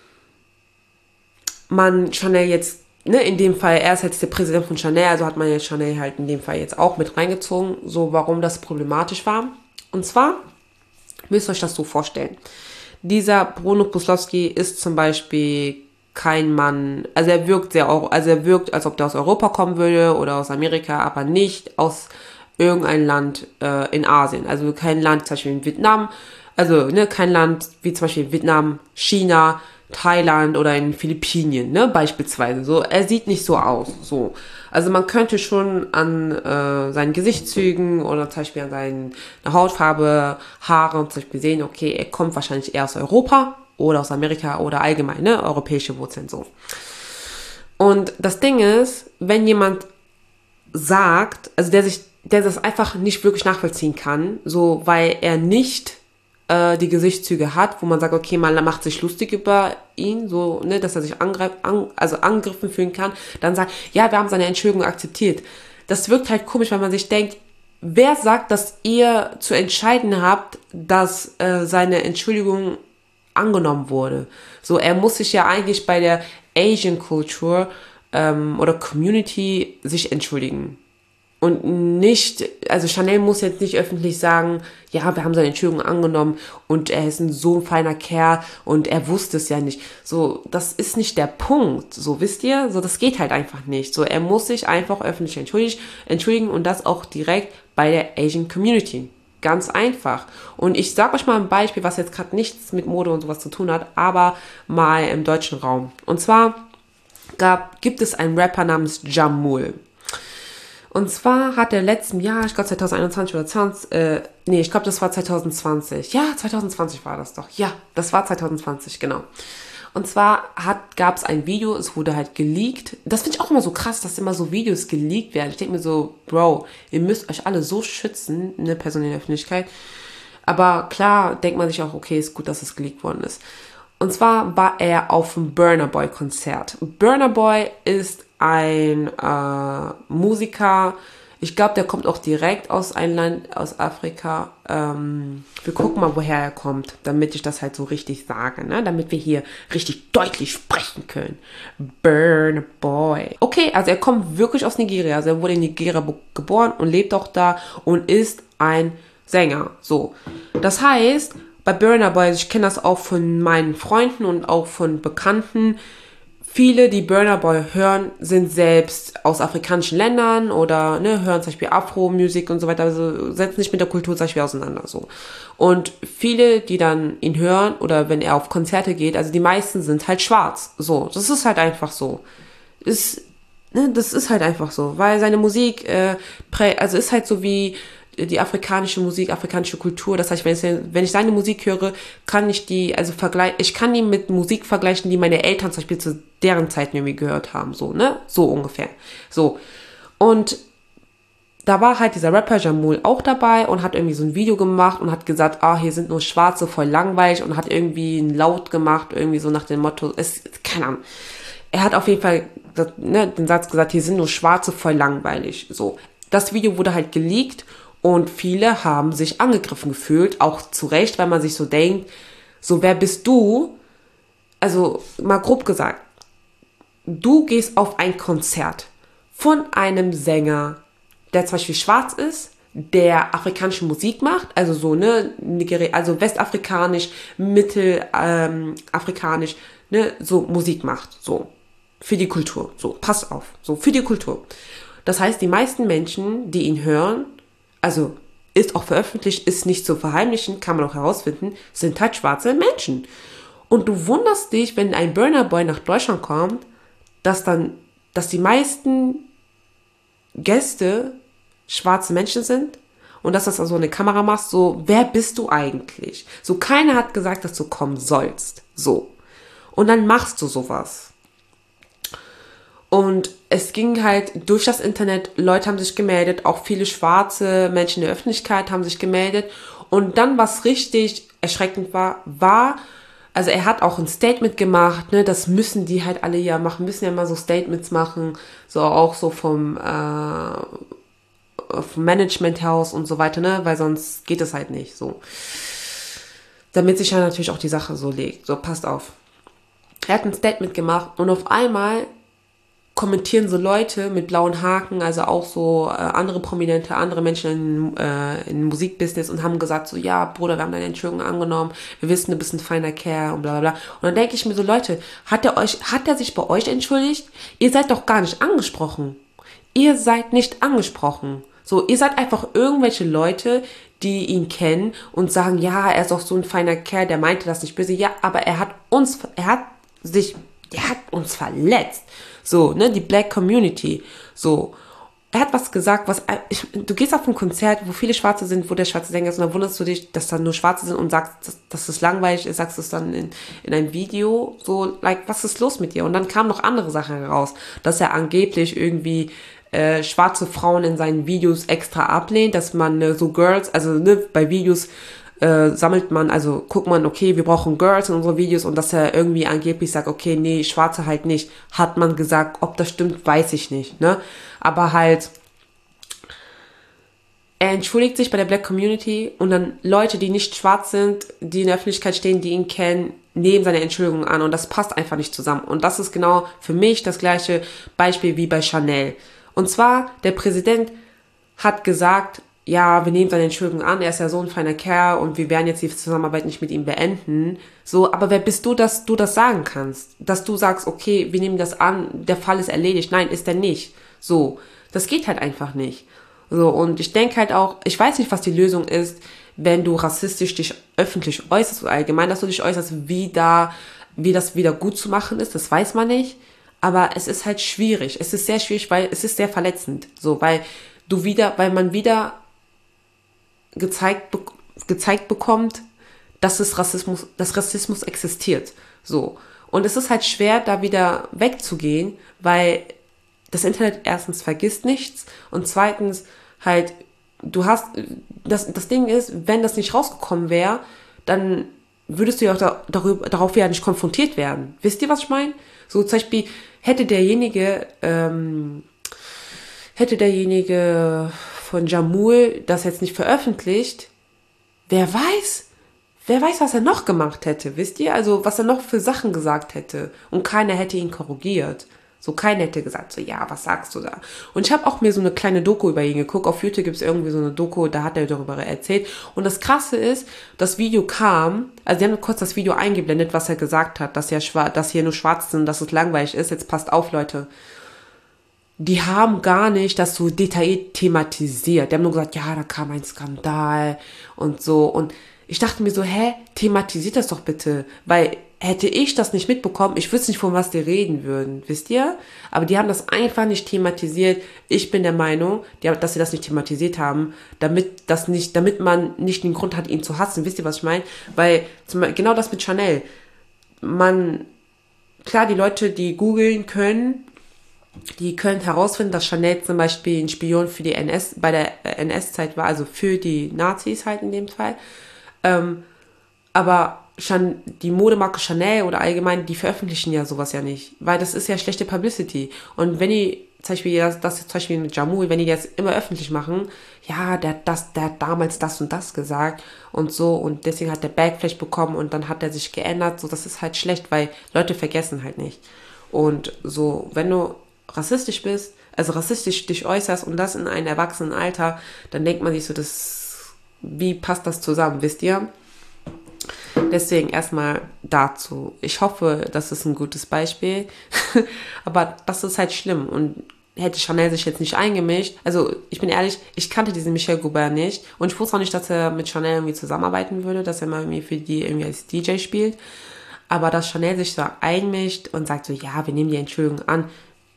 man Chanel jetzt, ne, in dem Fall, er ist jetzt der Präsident von Chanel, also hat man jetzt Chanel halt in dem Fall jetzt auch mit reingezogen, so warum das problematisch war. Und zwar, müsst ihr euch das so vorstellen. Dieser Bruno Puslowski ist zum Beispiel kein Mann, also er wirkt sehr, also er wirkt, als ob der aus Europa kommen würde oder aus Amerika, aber nicht aus irgendein Land äh, in Asien, also kein Land zum Beispiel in Vietnam, also ne, kein Land wie zum Beispiel Vietnam, China, Thailand oder in Philippinen, ne, beispielsweise. So, er sieht nicht so aus, so. Also man könnte schon an äh, seinen Gesichtszügen oder zum Beispiel an seiner Hautfarbe, Haare zum Beispiel sehen, okay, er kommt wahrscheinlich eher aus Europa oder aus Amerika oder allgemein, ne, europäische Wurzeln, so. Und das Ding ist, wenn jemand sagt, also der sich der das einfach nicht wirklich nachvollziehen kann, so, weil er nicht äh, die Gesichtszüge hat, wo man sagt, okay, man macht sich lustig über ihn, so, ne, dass er sich angreif, an, also angegriffen fühlen kann, dann sagt, ja, wir haben seine Entschuldigung akzeptiert. Das wirkt halt komisch, weil man sich denkt, wer sagt, dass ihr zu entscheiden habt, dass äh, seine Entschuldigung angenommen wurde? So, er muss sich ja eigentlich bei der Asian Culture ähm, oder Community sich entschuldigen. Und nicht, also Chanel muss jetzt nicht öffentlich sagen, ja, wir haben seine Entschuldigung angenommen und er ist ein so feiner Kerl und er wusste es ja nicht. So, das ist nicht der Punkt, so, wisst ihr? So, das geht halt einfach nicht. So, er muss sich einfach öffentlich entschuldigen, entschuldigen und das auch direkt bei der Asian Community. Ganz einfach. Und ich sage euch mal ein Beispiel, was jetzt gerade nichts mit Mode und sowas zu tun hat, aber mal im deutschen Raum. Und zwar gab, gibt es einen Rapper namens Jamul. Und zwar hat er letzten Jahr, ich glaube zwanzig einundzwanzig oder zwanzig, äh, nee, ich glaube das war zwanzig zwanzig. Ja, zwanzig zwanzig war das doch. Ja, das war zwanzig zwanzig, genau. Und zwar gab es ein Video, es wurde halt geleakt. Das finde ich auch immer so krass, dass immer so Videos geleakt werden. Ich denke mir so, Bro, ihr müsst euch alle so schützen, eine Person in der Öffentlichkeit. Aber klar denkt man sich auch, okay, ist gut, dass es geleakt worden ist. Und zwar war er auf dem Burna Boy Konzert. Burna Boy ist ein äh, Musiker, ich glaube, der kommt auch direkt aus einem Land, aus Afrika. Ähm, wir gucken mal, woher er kommt, damit ich das halt so richtig sage, ne? Damit wir hier richtig deutlich sprechen können. Burna Boy. Okay, also er kommt wirklich aus Nigeria. Also er wurde in Nigeria geboren und lebt auch da und ist ein Sänger. So, das heißt, bei Burna Boy, ich kenne das auch von meinen Freunden und auch von Bekannten, viele, die Burna Boy hören, sind selbst aus afrikanischen Ländern oder ne, hören zum Beispiel Afro-Musik und so weiter, also setzen sich mit der Kultur zum Beispiel auseinander. So. Und viele, die dann ihn hören oder wenn er auf Konzerte geht, also die meisten sind halt schwarz. So, das ist halt einfach so. Ist, ne, das ist halt einfach so, weil seine Musik, äh, prä- also ist halt so wie die afrikanische Musik, afrikanische Kultur. Das heißt, wenn ich, wenn ich seine Musik höre, kann ich die, also vergleichen, ich kann die mit Musik vergleichen, die meine Eltern zum Beispiel zu deren Zeiten irgendwie gehört haben, so, ne? So ungefähr. So. Und da war halt dieser Rapper Jamul auch dabei und hat irgendwie so ein Video gemacht und hat gesagt, ah, hier sind nur Schwarze, voll langweilig und hat irgendwie einen Laut gemacht, irgendwie so nach dem Motto, es, keine Ahnung. Er hat auf jeden Fall das, ne, den Satz gesagt, hier sind nur Schwarze, voll langweilig, so. Das Video wurde halt geleakt und viele haben sich angegriffen gefühlt, auch zu Recht, weil man sich so denkt, so wer bist du? Also mal grob gesagt, du gehst auf ein Konzert von einem Sänger, der zum Beispiel schwarz ist, der afrikanische Musik macht, also so, ne, Nigeria, also westafrikanisch, mittelafrikanisch, ähm, ne, so Musik macht, so, für die Kultur, so, passt auf, so, für die Kultur. Das heißt, die meisten Menschen, die ihn hören, also ist auch veröffentlicht, ist nicht zu verheimlichen, kann man auch herausfinden, sind halt schwarze Menschen. Und du wunderst dich, wenn ein Burna Boy nach Deutschland kommt, dass dann, dass die meisten Gäste schwarze Menschen sind und dass das also eine Kamera machst, so, wer bist du eigentlich? So, keiner hat gesagt, dass du kommen sollst. So. Und dann machst du sowas. Und es ging halt durch das Internet, Leute haben sich gemeldet, auch viele schwarze Menschen in der Öffentlichkeit haben sich gemeldet. Und dann, was richtig erschreckend war, war, also er hat auch ein Statement gemacht, ne, das müssen die halt alle ja machen, müssen ja mal so Statements machen, so auch so vom, äh, vom Managementhaus und so weiter, ne, weil sonst geht es halt nicht, so. Damit sich ja natürlich auch die Sache so legt, so, passt auf. Er hat ein Statement gemacht und auf einmal kommentieren so Leute mit blauen Haken, also auch so äh, andere Prominente, andere Menschen in, äh, im Musikbusiness und haben gesagt so, ja, Bruder, wir haben deine Entschuldigung angenommen, wir wissen, du bist ein feiner Kerl und bla bla bla. Und dann denke ich mir so, Leute, hat er euch, hat er sich bei euch entschuldigt? Ihr seid doch gar nicht angesprochen. Ihr seid nicht angesprochen. So, ihr seid einfach irgendwelche Leute, die ihn kennen und sagen, ja, er ist doch so ein feiner Kerl, der meinte das nicht böse. Ja, aber er hat uns, er hat sich, er hat uns verletzt. So, ne, die Black Community, so. Er hat was gesagt, was, ich, du gehst auf ein Konzert, wo viele Schwarze sind, wo der schwarze Sänger ist und dann wunderst du dich, dass da nur Schwarze sind und sagst, dass, dass es langweilig ist, sagst du es dann in, in einem Video, so, like, was ist los mit dir? Und dann kamen noch andere Sachen heraus, dass er angeblich irgendwie äh, schwarze Frauen in seinen Videos extra ablehnt, dass man äh, so Girls, also ne, bei Videos Äh, sammelt man, also guckt man, okay, wir brauchen Girls in unsere Videos und dass er irgendwie angeblich sagt, okay, nee, Schwarze halt nicht, hat man gesagt, ob das stimmt, weiß ich nicht, ne, aber halt, er entschuldigt sich bei der Black Community und dann Leute, die nicht schwarz sind, die in der Öffentlichkeit stehen, die ihn kennen, nehmen seine Entschuldigung an und das passt einfach nicht zusammen und das ist genau für mich das gleiche Beispiel wie bei Chanel und zwar, der Präsident hat gesagt, ja, wir nehmen seine Entschuldigung an, er ist ja so ein feiner Kerl und wir werden jetzt die Zusammenarbeit nicht mit ihm beenden. So, aber wer bist du, dass du das sagen kannst? Dass du sagst, okay, wir nehmen das an, der Fall ist erledigt. Nein, ist er nicht. So, das geht halt einfach nicht. So, und ich denke halt auch, ich weiß nicht, was die Lösung ist, wenn du rassistisch dich öffentlich äußerst oder allgemein, dass du dich äußerst, wie da, wie das wieder gut zu machen ist, das weiß man nicht. Aber es ist halt schwierig. Es ist sehr schwierig, weil es ist sehr verletzend. So, weil du wieder, weil man wieder gezeigt, be- gezeigt bekommt, dass es Rassismus, dass Rassismus existiert. So. Und es ist halt schwer, da wieder wegzugehen, weil das Internet erstens vergisst nichts und zweitens halt, du hast, das, das Ding ist, wenn das nicht rausgekommen wäre, dann würdest du ja auch da, darüber, darauf ja nicht konfrontiert werden. Wisst ihr, was ich meine? So zum Beispiel hätte derjenige, ähm, hätte derjenige von Jamul das jetzt nicht veröffentlicht, wer weiß, wer weiß, was er noch gemacht hätte, wisst ihr? Also, was er noch für Sachen gesagt hätte. Und keiner hätte ihn korrigiert. So, keiner hätte gesagt, so, ja, was sagst du da? Und ich habe auch mir so eine kleine Doku über ihn geguckt. Auf YouTube gibt es irgendwie so eine Doku, da hat er darüber erzählt. Und das Krasse ist, das Video kam, also die haben kurz das Video eingeblendet, was er gesagt hat, dass, ja schwa- dass hier nur schwarz sind, dass es langweilig ist. Jetzt passt auf, Leute. Die haben gar nicht das so detailliert thematisiert. Die haben nur gesagt, ja, da kam ein Skandal und so. Und ich dachte mir so, hä, thematisiert das doch bitte. Weil hätte ich das nicht mitbekommen, ich wüsste nicht, von was die reden würden, wisst ihr? Aber die haben das einfach nicht thematisiert. Ich bin der Meinung, die, dass sie das nicht thematisiert haben, damit das nicht, damit man nicht den Grund hat, ihn zu hassen. Wisst ihr, was ich meine? Weil zum Beispiel, genau das mit Chanel. Man, klar, die Leute, die googeln können, die können herausfinden, dass Chanel zum Beispiel ein Spion für die N S, bei der N S-Zeit war, also für die Nazis halt in dem Fall. Ähm, aber Chan- die Modemarke Chanel oder allgemein, die veröffentlichen ja sowas ja nicht, weil das ist ja schlechte Publicity. Und wenn die, zum Beispiel das, das zum Beispiel mit Jamul, wenn die das immer öffentlich machen, ja, der hat das, der hat damals das und das gesagt und so und deswegen hat der Backflash bekommen und dann hat er sich geändert, so, das ist halt schlecht, weil Leute vergessen halt nicht. Und so, wenn du rassistisch bist, also rassistisch dich äußerst und das in einem erwachsenen Alter, dann denkt man sich so, das, wie passt das zusammen, wisst ihr? Deswegen erstmal dazu. Ich hoffe, das ist ein gutes Beispiel, aber das ist halt schlimm und hätte Chanel sich jetzt nicht eingemischt, also ich bin ehrlich, ich kannte diesen Michel Goubert nicht und ich wusste auch nicht, dass er mit Chanel irgendwie zusammenarbeiten würde, dass er mal irgendwie für die irgendwie als D J spielt, aber dass Chanel sich so einmischt und sagt so, ja, wir nehmen die Entschuldigung an.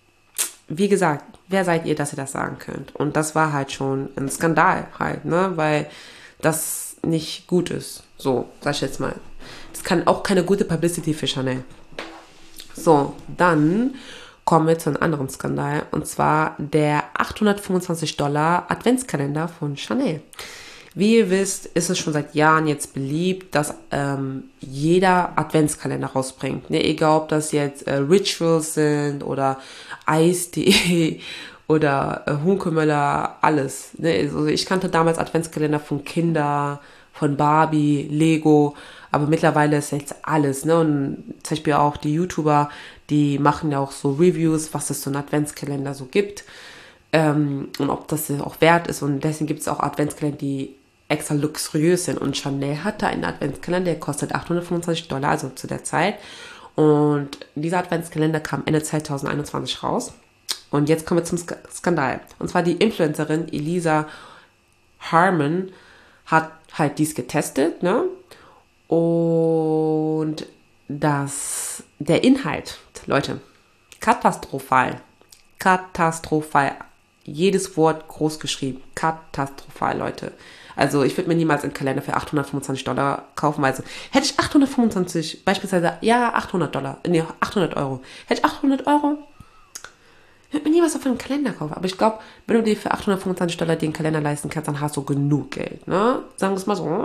Wie gesagt, wer seid ihr, dass ihr das sagen könnt? Und das war halt schon ein Skandal halt, ne, weil das nicht gut ist. So, sag ich jetzt mal. Das kann auch keine gute Publicity für Chanel. So, dann kommen wir zu einem anderen Skandal. Und zwar der achthundertfünfundzwanzig Dollar Adventskalender von Chanel. Wie ihr wisst, ist es schon seit Jahren jetzt beliebt, dass ähm, jeder Adventskalender rausbringt. Ne? Egal, ob das jetzt äh, Rituals sind oder Eis.de oder äh, Hunkemöller, alles. Ne? Also ich kannte damals Adventskalender von Kinder, von Barbie, Lego, aber mittlerweile ist jetzt alles. Ne? Und zum Beispiel auch die YouTuber, die machen ja auch so Reviews, was es so ein Adventskalender so gibt. Ähm, und ob das auch wert ist. Und deswegen gibt es auch Adventskalender, die extra luxuriös sind. Und Chanel hatte einen Adventskalender, der kostet achthundertfünfundzwanzig Dollar, also zu der Zeit. Und dieser Adventskalender kam Ende zwanzig einundzwanzig raus. Und jetzt kommen wir zum Sk- Skandal. Und zwar die Influencerin Elisa Harmon hat halt dies getestet, ne? Und das, der Inhalt, Leute, katastrophal. Katastrophal. Jedes Wort groß geschrieben. Katastrophal, Leute. Also ich würde mir niemals einen Kalender für achthundertfünfundzwanzig Dollar kaufen. Also hätte ich achthundertfünfundzwanzig, beispielsweise, ja, achthundert Dollar, nee, achthundert Euro. Hätte ich achthundert Euro, würde mir niemals auf einen Kalender kaufen. Aber ich glaube, wenn du dir für achthundertfünfundzwanzig Dollar den Kalender leisten kannst, dann hast du genug Geld, ne? Sagen wir es mal so.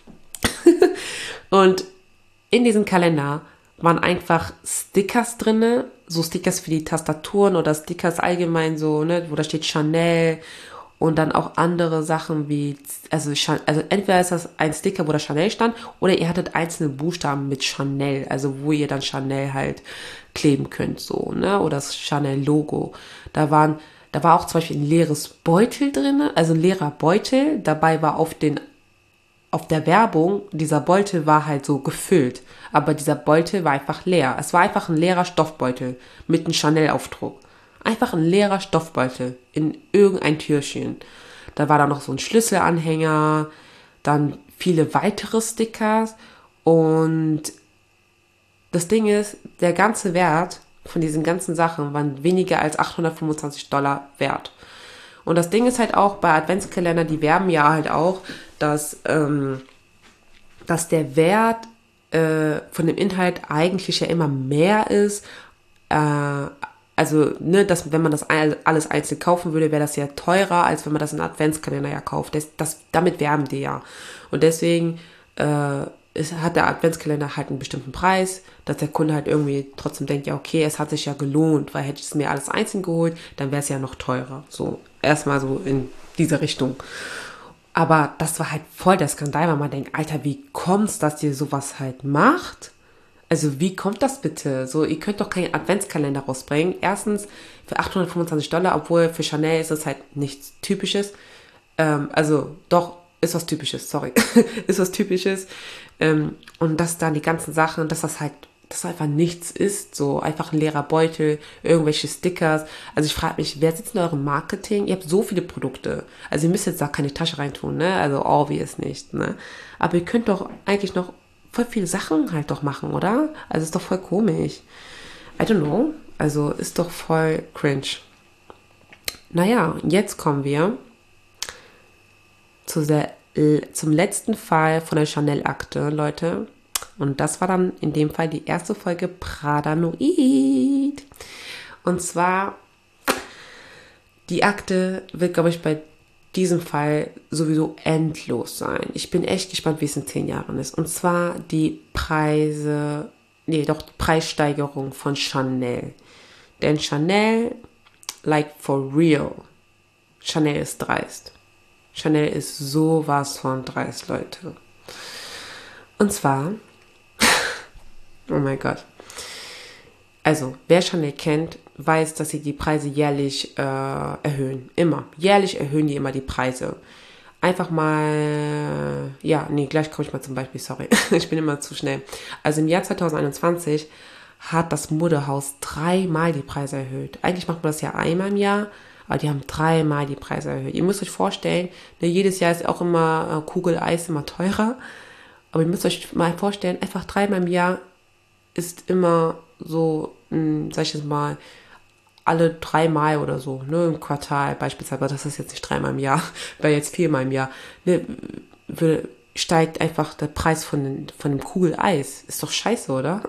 Und in diesem Kalender waren einfach Stickers drinne, so Stickers für die Tastaturen oder Stickers allgemein so, ne, wo da steht Chanel und dann auch andere Sachen wie, also, Chan- also entweder ist das ein Sticker, wo da Chanel stand, oder ihr hattet einzelne Buchstaben mit Chanel, also wo ihr dann Chanel halt kleben könnt, so, ne, oder das Chanel-Logo. Da waren, da war auch zum Beispiel ein leeres Beutel drinne, also ein leerer Beutel, dabei war auf den auf der Werbung, dieser Beutel war halt so gefüllt, aber dieser Beutel war einfach leer. Es war einfach ein leerer Stoffbeutel mit einem Chanel-Aufdruck. Einfach ein leerer Stoffbeutel in irgendein Türchen. Da war da noch so ein Schlüsselanhänger, dann viele weitere Stickers und das Ding ist, der ganze Wert von diesen ganzen Sachen waren weniger als achthundertfünfundzwanzig Dollar wert. Und das Ding ist halt auch, bei Adventskalender, die werben ja halt auch, dass, ähm, dass der Wert äh, von dem Inhalt eigentlich ja immer mehr ist. Äh, also, ne, dass, wenn man das alles einzeln kaufen würde, wäre das ja teurer, als wenn man das in Adventskalender ja kauft. Das, das, damit werben die ja. Und deswegen äh, ist, hat der Adventskalender halt einen bestimmten Preis, dass der Kunde halt irgendwie trotzdem denkt, ja, okay, es hat sich ja gelohnt, weil hätte ich es mir alles einzeln geholt, dann wäre es ja noch teurer. So, erstmal so in diese Richtung. Aber das war halt voll der Skandal, weil man denkt, Alter, wie kommt's, dass ihr sowas halt macht? Also wie kommt das bitte? So, ihr könnt doch keinen Adventskalender rausbringen. Erstens für achthundertfünfundzwanzig Dollar, obwohl für Chanel ist das halt nichts Typisches. Ähm, also doch, ist was Typisches, sorry. ist was Typisches. Ähm, und dass dann die ganzen Sachen, dass das halt, dass einfach nichts ist. So einfach ein leerer Beutel, irgendwelche Stickers. Also ich frage mich, wer sitzt in eurem Marketing? Ihr habt so viele Produkte. Also ihr müsst jetzt da keine Tasche reintun, ne? Also obvious nicht, ne? Aber ihr könnt doch eigentlich noch voll viele Sachen halt doch machen, oder? Also ist doch voll komisch. I don't know. Also ist doch voll cringe. Naja, jetzt kommen wir zu der, zum letzten Fall von der Chanel-Akte, Leute. Und das war dann in dem Fall die erste Folge Pradanoid. Und zwar, die Akte wird, glaube ich, bei diesem Fall sowieso endlos sein. Ich bin echt gespannt, wie es in zehn Jahren ist. Und zwar die Preise, nee, doch die Preissteigerung von Chanel. Denn Chanel, like for real, Chanel ist dreist. Chanel ist sowas von dreist, Leute. Und zwar, oh mein Gott. Also, wer Chanel kennt, weiß, dass sie die Preise jährlich äh, erhöhen. Immer. Jährlich erhöhen die immer die Preise. Einfach mal, ja, nee, gleich komme ich mal zum Beispiel, sorry. Ich bin immer zu schnell. Also im Jahr zwanzig einundzwanzig hat das Modehaus dreimal die Preise erhöht. Eigentlich macht man das ja einmal im Jahr, aber die haben dreimal die Preise erhöht. Ihr müsst euch vorstellen, ne, jedes Jahr ist auch immer äh, Kugeleis immer teurer. Aber ihr müsst euch mal vorstellen, einfach dreimal im Jahr ist immer so, mh, sag ich jetzt mal, alle dreimal oder so, ne, im Quartal beispielsweise, aber das ist jetzt nicht dreimal im Jahr, weil jetzt viermal im Jahr, ne, steigt einfach der Preis von, den, von dem Kugeleis. Ist doch scheiße, oder?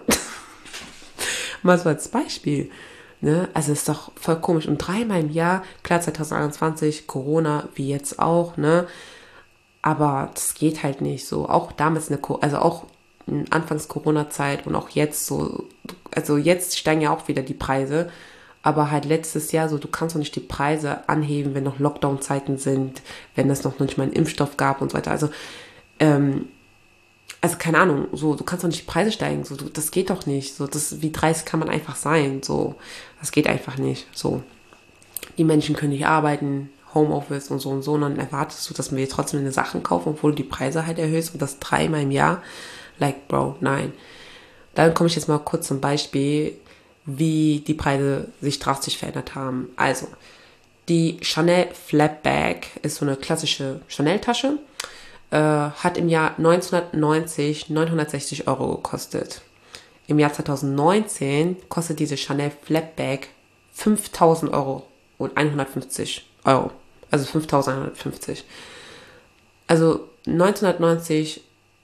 Mal so als Beispiel. Ne? Also ist doch voll komisch. Und dreimal im Jahr, klar zwanzig einundzwanzig, Corona, wie jetzt auch, ne? Aber das geht halt nicht so. Auch damals, eine, also auch in Anfangs Corona-Zeit und auch jetzt so, also jetzt steigen ja auch wieder die Preise, aber halt letztes Jahr so, du kannst doch nicht die Preise anheben, wenn noch Lockdown-Zeiten sind, wenn es noch nicht mal einen Impfstoff gab und so weiter. Also, ähm, also keine Ahnung, so, du kannst doch nicht die Preise steigen, so, du, das geht doch nicht. So, das, wie dreist kann man einfach sein, so, das geht einfach nicht, so. Die Menschen können nicht arbeiten, Homeoffice und so und so, und dann erwartest du, dass wir trotzdem eine Sachen kaufen, obwohl du die Preise halt erhöhst und das dreimal im Jahr. Like, Bro, nein. Dann komme ich jetzt mal kurz zum Beispiel, wie die Preise sich drastisch verändert haben. Also, die Chanel Flapbag ist so eine klassische Chanel-Tasche, äh, hat im Jahr neunzehnhundertneunzig neunhundertsechzig Euro gekostet. Im Jahr zwanzig neunzehn kostet diese Chanel Flapbag fünftausend Euro und hundertfünfzig Euro. Also fünftausendeinhundertfünfzig. Also neunzehnhundertneunzig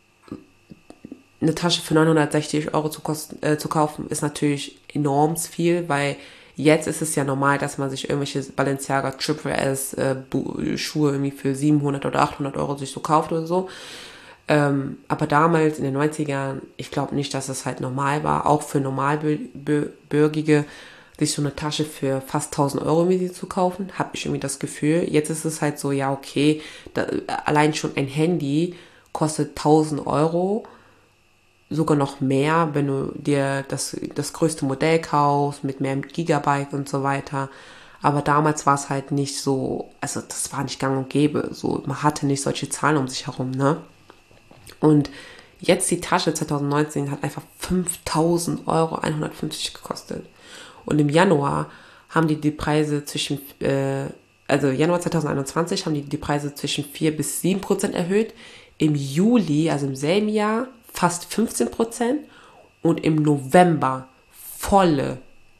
eine Tasche für neunhundertsechzig Euro zu, kosten, äh, zu kaufen, ist natürlich enorm viel, weil jetzt ist es ja normal, dass man sich irgendwelche Balenciaga Triple S äh, Schuhe irgendwie für siebenhundert oder achthundert Euro sich so kauft oder so. Ähm, aber damals in den neunzigern, ich glaube nicht, dass es halt normal war, auch für Normalbürgige, sich so eine Tasche für fast tausend Euro irgendwie zu kaufen, habe ich irgendwie das Gefühl. Jetzt ist es halt so, ja okay, da, allein schon ein Handy kostet tausend Euro, sogar noch mehr, wenn du dir das, das größte Modell kaufst, mit mehr Gigabyte und so weiter. Aber damals war es halt nicht so, also das war nicht gang und gäbe, so, man hatte nicht solche Zahlen um sich herum, ne? Und jetzt die Tasche zwanzig neunzehn hat einfach fünftausend Euro hundertfünfzig gekostet. Und im Januar haben die die Preise zwischen, äh, also Januar zwanzig einundzwanzig haben die die Preise zwischen vier bis sieben Prozent erhöht. Im Juli, also im selben Jahr, fast fünfzehn Prozent und im November volle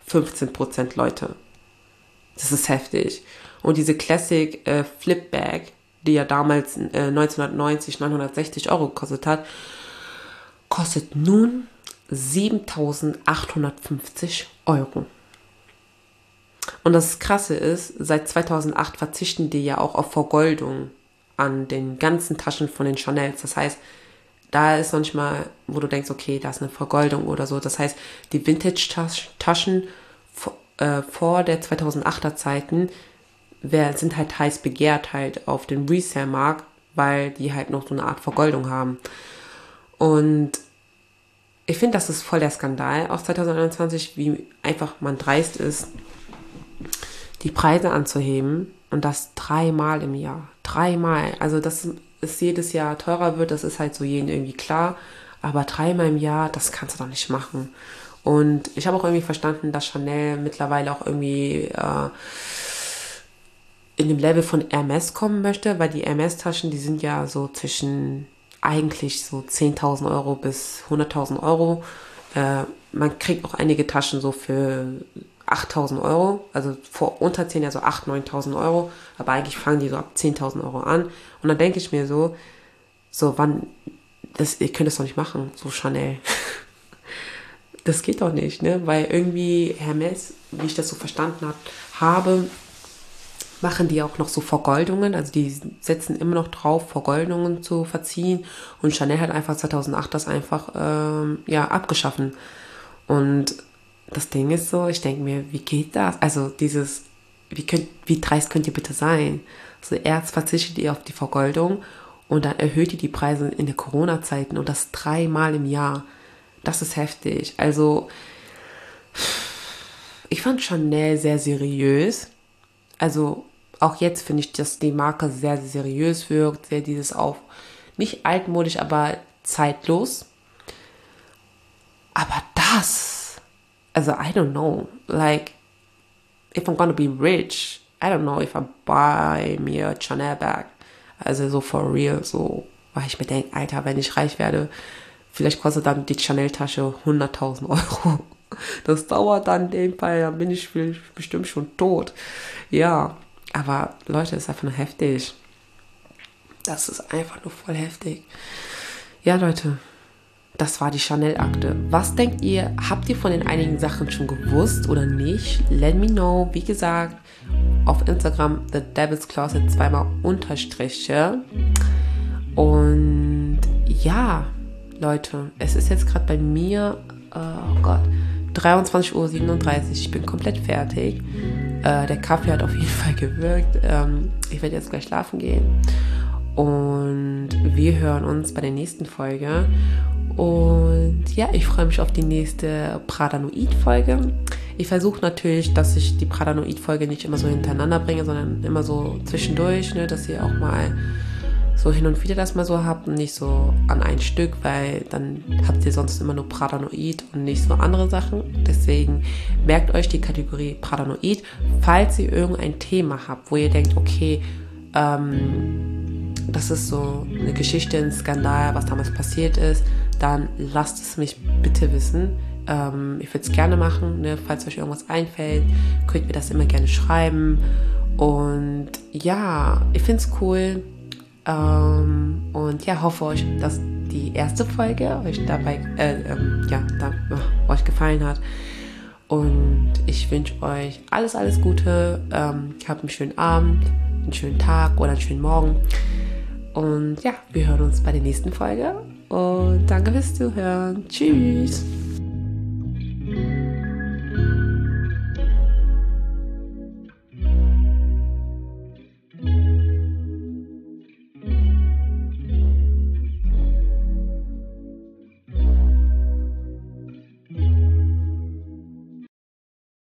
fünfzehn Prozent Leute. Das ist heftig. Und diese Classic äh, Flip Bag, die ja damals äh, neunzehnhundertneunzig neunhundertsechzig Euro gekostet hat, kostet nun siebentausendachthundertfünfzig Euro. Und das Krasse ist, seit zweitausendacht verzichten die ja auch auf Vergoldung an den ganzen Taschen von den Chanels. Das heißt, da ist manchmal, wo du denkst, okay, da ist eine Vergoldung oder so. Das heißt, die Vintage-Taschen äh, vor der zweitausendachter Zeiten wer, sind halt heiß begehrt halt auf dem Resale-Markt, weil die halt noch so eine Art Vergoldung haben. Und ich finde, das ist voll der Skandal, auch zweitausendeinundzwanzig, wie einfach man dreist ist, die Preise anzuheben und das dreimal im Jahr. Dreimal. Also, dass es jedes Jahr teurer wird, das ist halt so jedem irgendwie klar. Aber dreimal im Jahr, das kannst du doch nicht machen. Und ich habe auch irgendwie verstanden, dass Chanel mittlerweile auch irgendwie äh, in dem Level von Hermes kommen möchte, weil die Hermes-Taschen, die sind ja so zwischen eigentlich so zehntausend Euro bis hunderttausend Euro. Äh, man kriegt auch einige Taschen so für achttausend Euro, also vor unter zehn, ja so achttausend, neuntausend Euro, aber eigentlich fangen die so ab zehntausend Euro an. Und dann denke ich mir so, so wann, das, ihr könnt das doch nicht machen, so Chanel. Das geht doch nicht, ne, weil irgendwie Hermes, wie ich das so verstanden hab, habe, machen die auch noch so Vergoldungen, also die setzen immer noch drauf, Vergoldungen zu verziehen, und Chanel hat einfach zweitausendacht das einfach, ähm, ja, abgeschaffen. Und das Ding ist so, ich denke mir, wie geht das? Also dieses, wie, könnt, wie dreist könnt ihr bitte sein? So, erst verzichtet ihr auf die Vergoldung und dann erhöht ihr die Preise in den Corona-Zeiten, und das dreimal im Jahr. Das ist heftig. Also, ich fand Chanel sehr seriös. Also, auch jetzt finde ich, dass die Marke sehr, sehr seriös wirkt. Sehr dieses auch, nicht altmodisch, aber zeitlos. Aber das, also I don't know, like, if I'm gonna be rich, I don't know if I buy me a Chanel bag. Also so for real, so, weil ich mir denke, Alter, wenn ich reich werde, vielleicht kostet dann die Chanel-Tasche hunderttausend Euro. Das dauert dann in dem Fall, dann bin ich bestimmt schon tot. Ja, aber Leute, das ist einfach nur heftig. Das ist einfach nur voll heftig. Ja, Leute, das war die Chanel-Akte. Was denkt ihr? Habt ihr von den einigen Sachen schon gewusst oder nicht? Let me know. Wie gesagt, auf Instagram The Devil's Closet zweimal Unterstriche. Und ja, Leute, es ist jetzt gerade bei mir, oh Gott, dreiundzwanzig Uhr siebenunddreißig. Ich bin komplett fertig. Äh, der Kaffee hat auf jeden Fall gewirkt. Ähm, ich werde jetzt gleich schlafen gehen. Und wir hören uns bei der nächsten Folge. Und ja, ich freue mich auf die nächste Pradanoid-Folge. Ich versuche natürlich, dass ich die Pradanoid-Folge nicht immer so hintereinander bringe, sondern immer so zwischendurch, ne, dass ihr auch mal so hin und wieder das mal so habt und nicht so an ein Stück, weil dann habt ihr sonst immer nur Pradanoid und nicht so andere Sachen. Deswegen merkt euch die Kategorie Pradanoid. Falls ihr irgendein Thema habt, wo ihr denkt, okay, ähm, das ist so eine Geschichte, ein Skandal, was damals passiert ist, dann lasst es mich bitte wissen. Ähm, ich würde es gerne machen, ne? Falls euch irgendwas einfällt, könnt ihr das immer gerne schreiben. Und ja, ich finde es cool. Ähm, und ja, hoffe euch, dass die erste Folge euch dabei, äh, ähm, ja, da, oh, euch gefallen hat. Und ich wünsche euch alles, alles Gute. Ähm, habt einen schönen Abend, einen schönen Tag oder einen schönen Morgen. Und ja, wir hören uns bei der nächsten Folge. Und danke fürs Zuhören. Tschüss.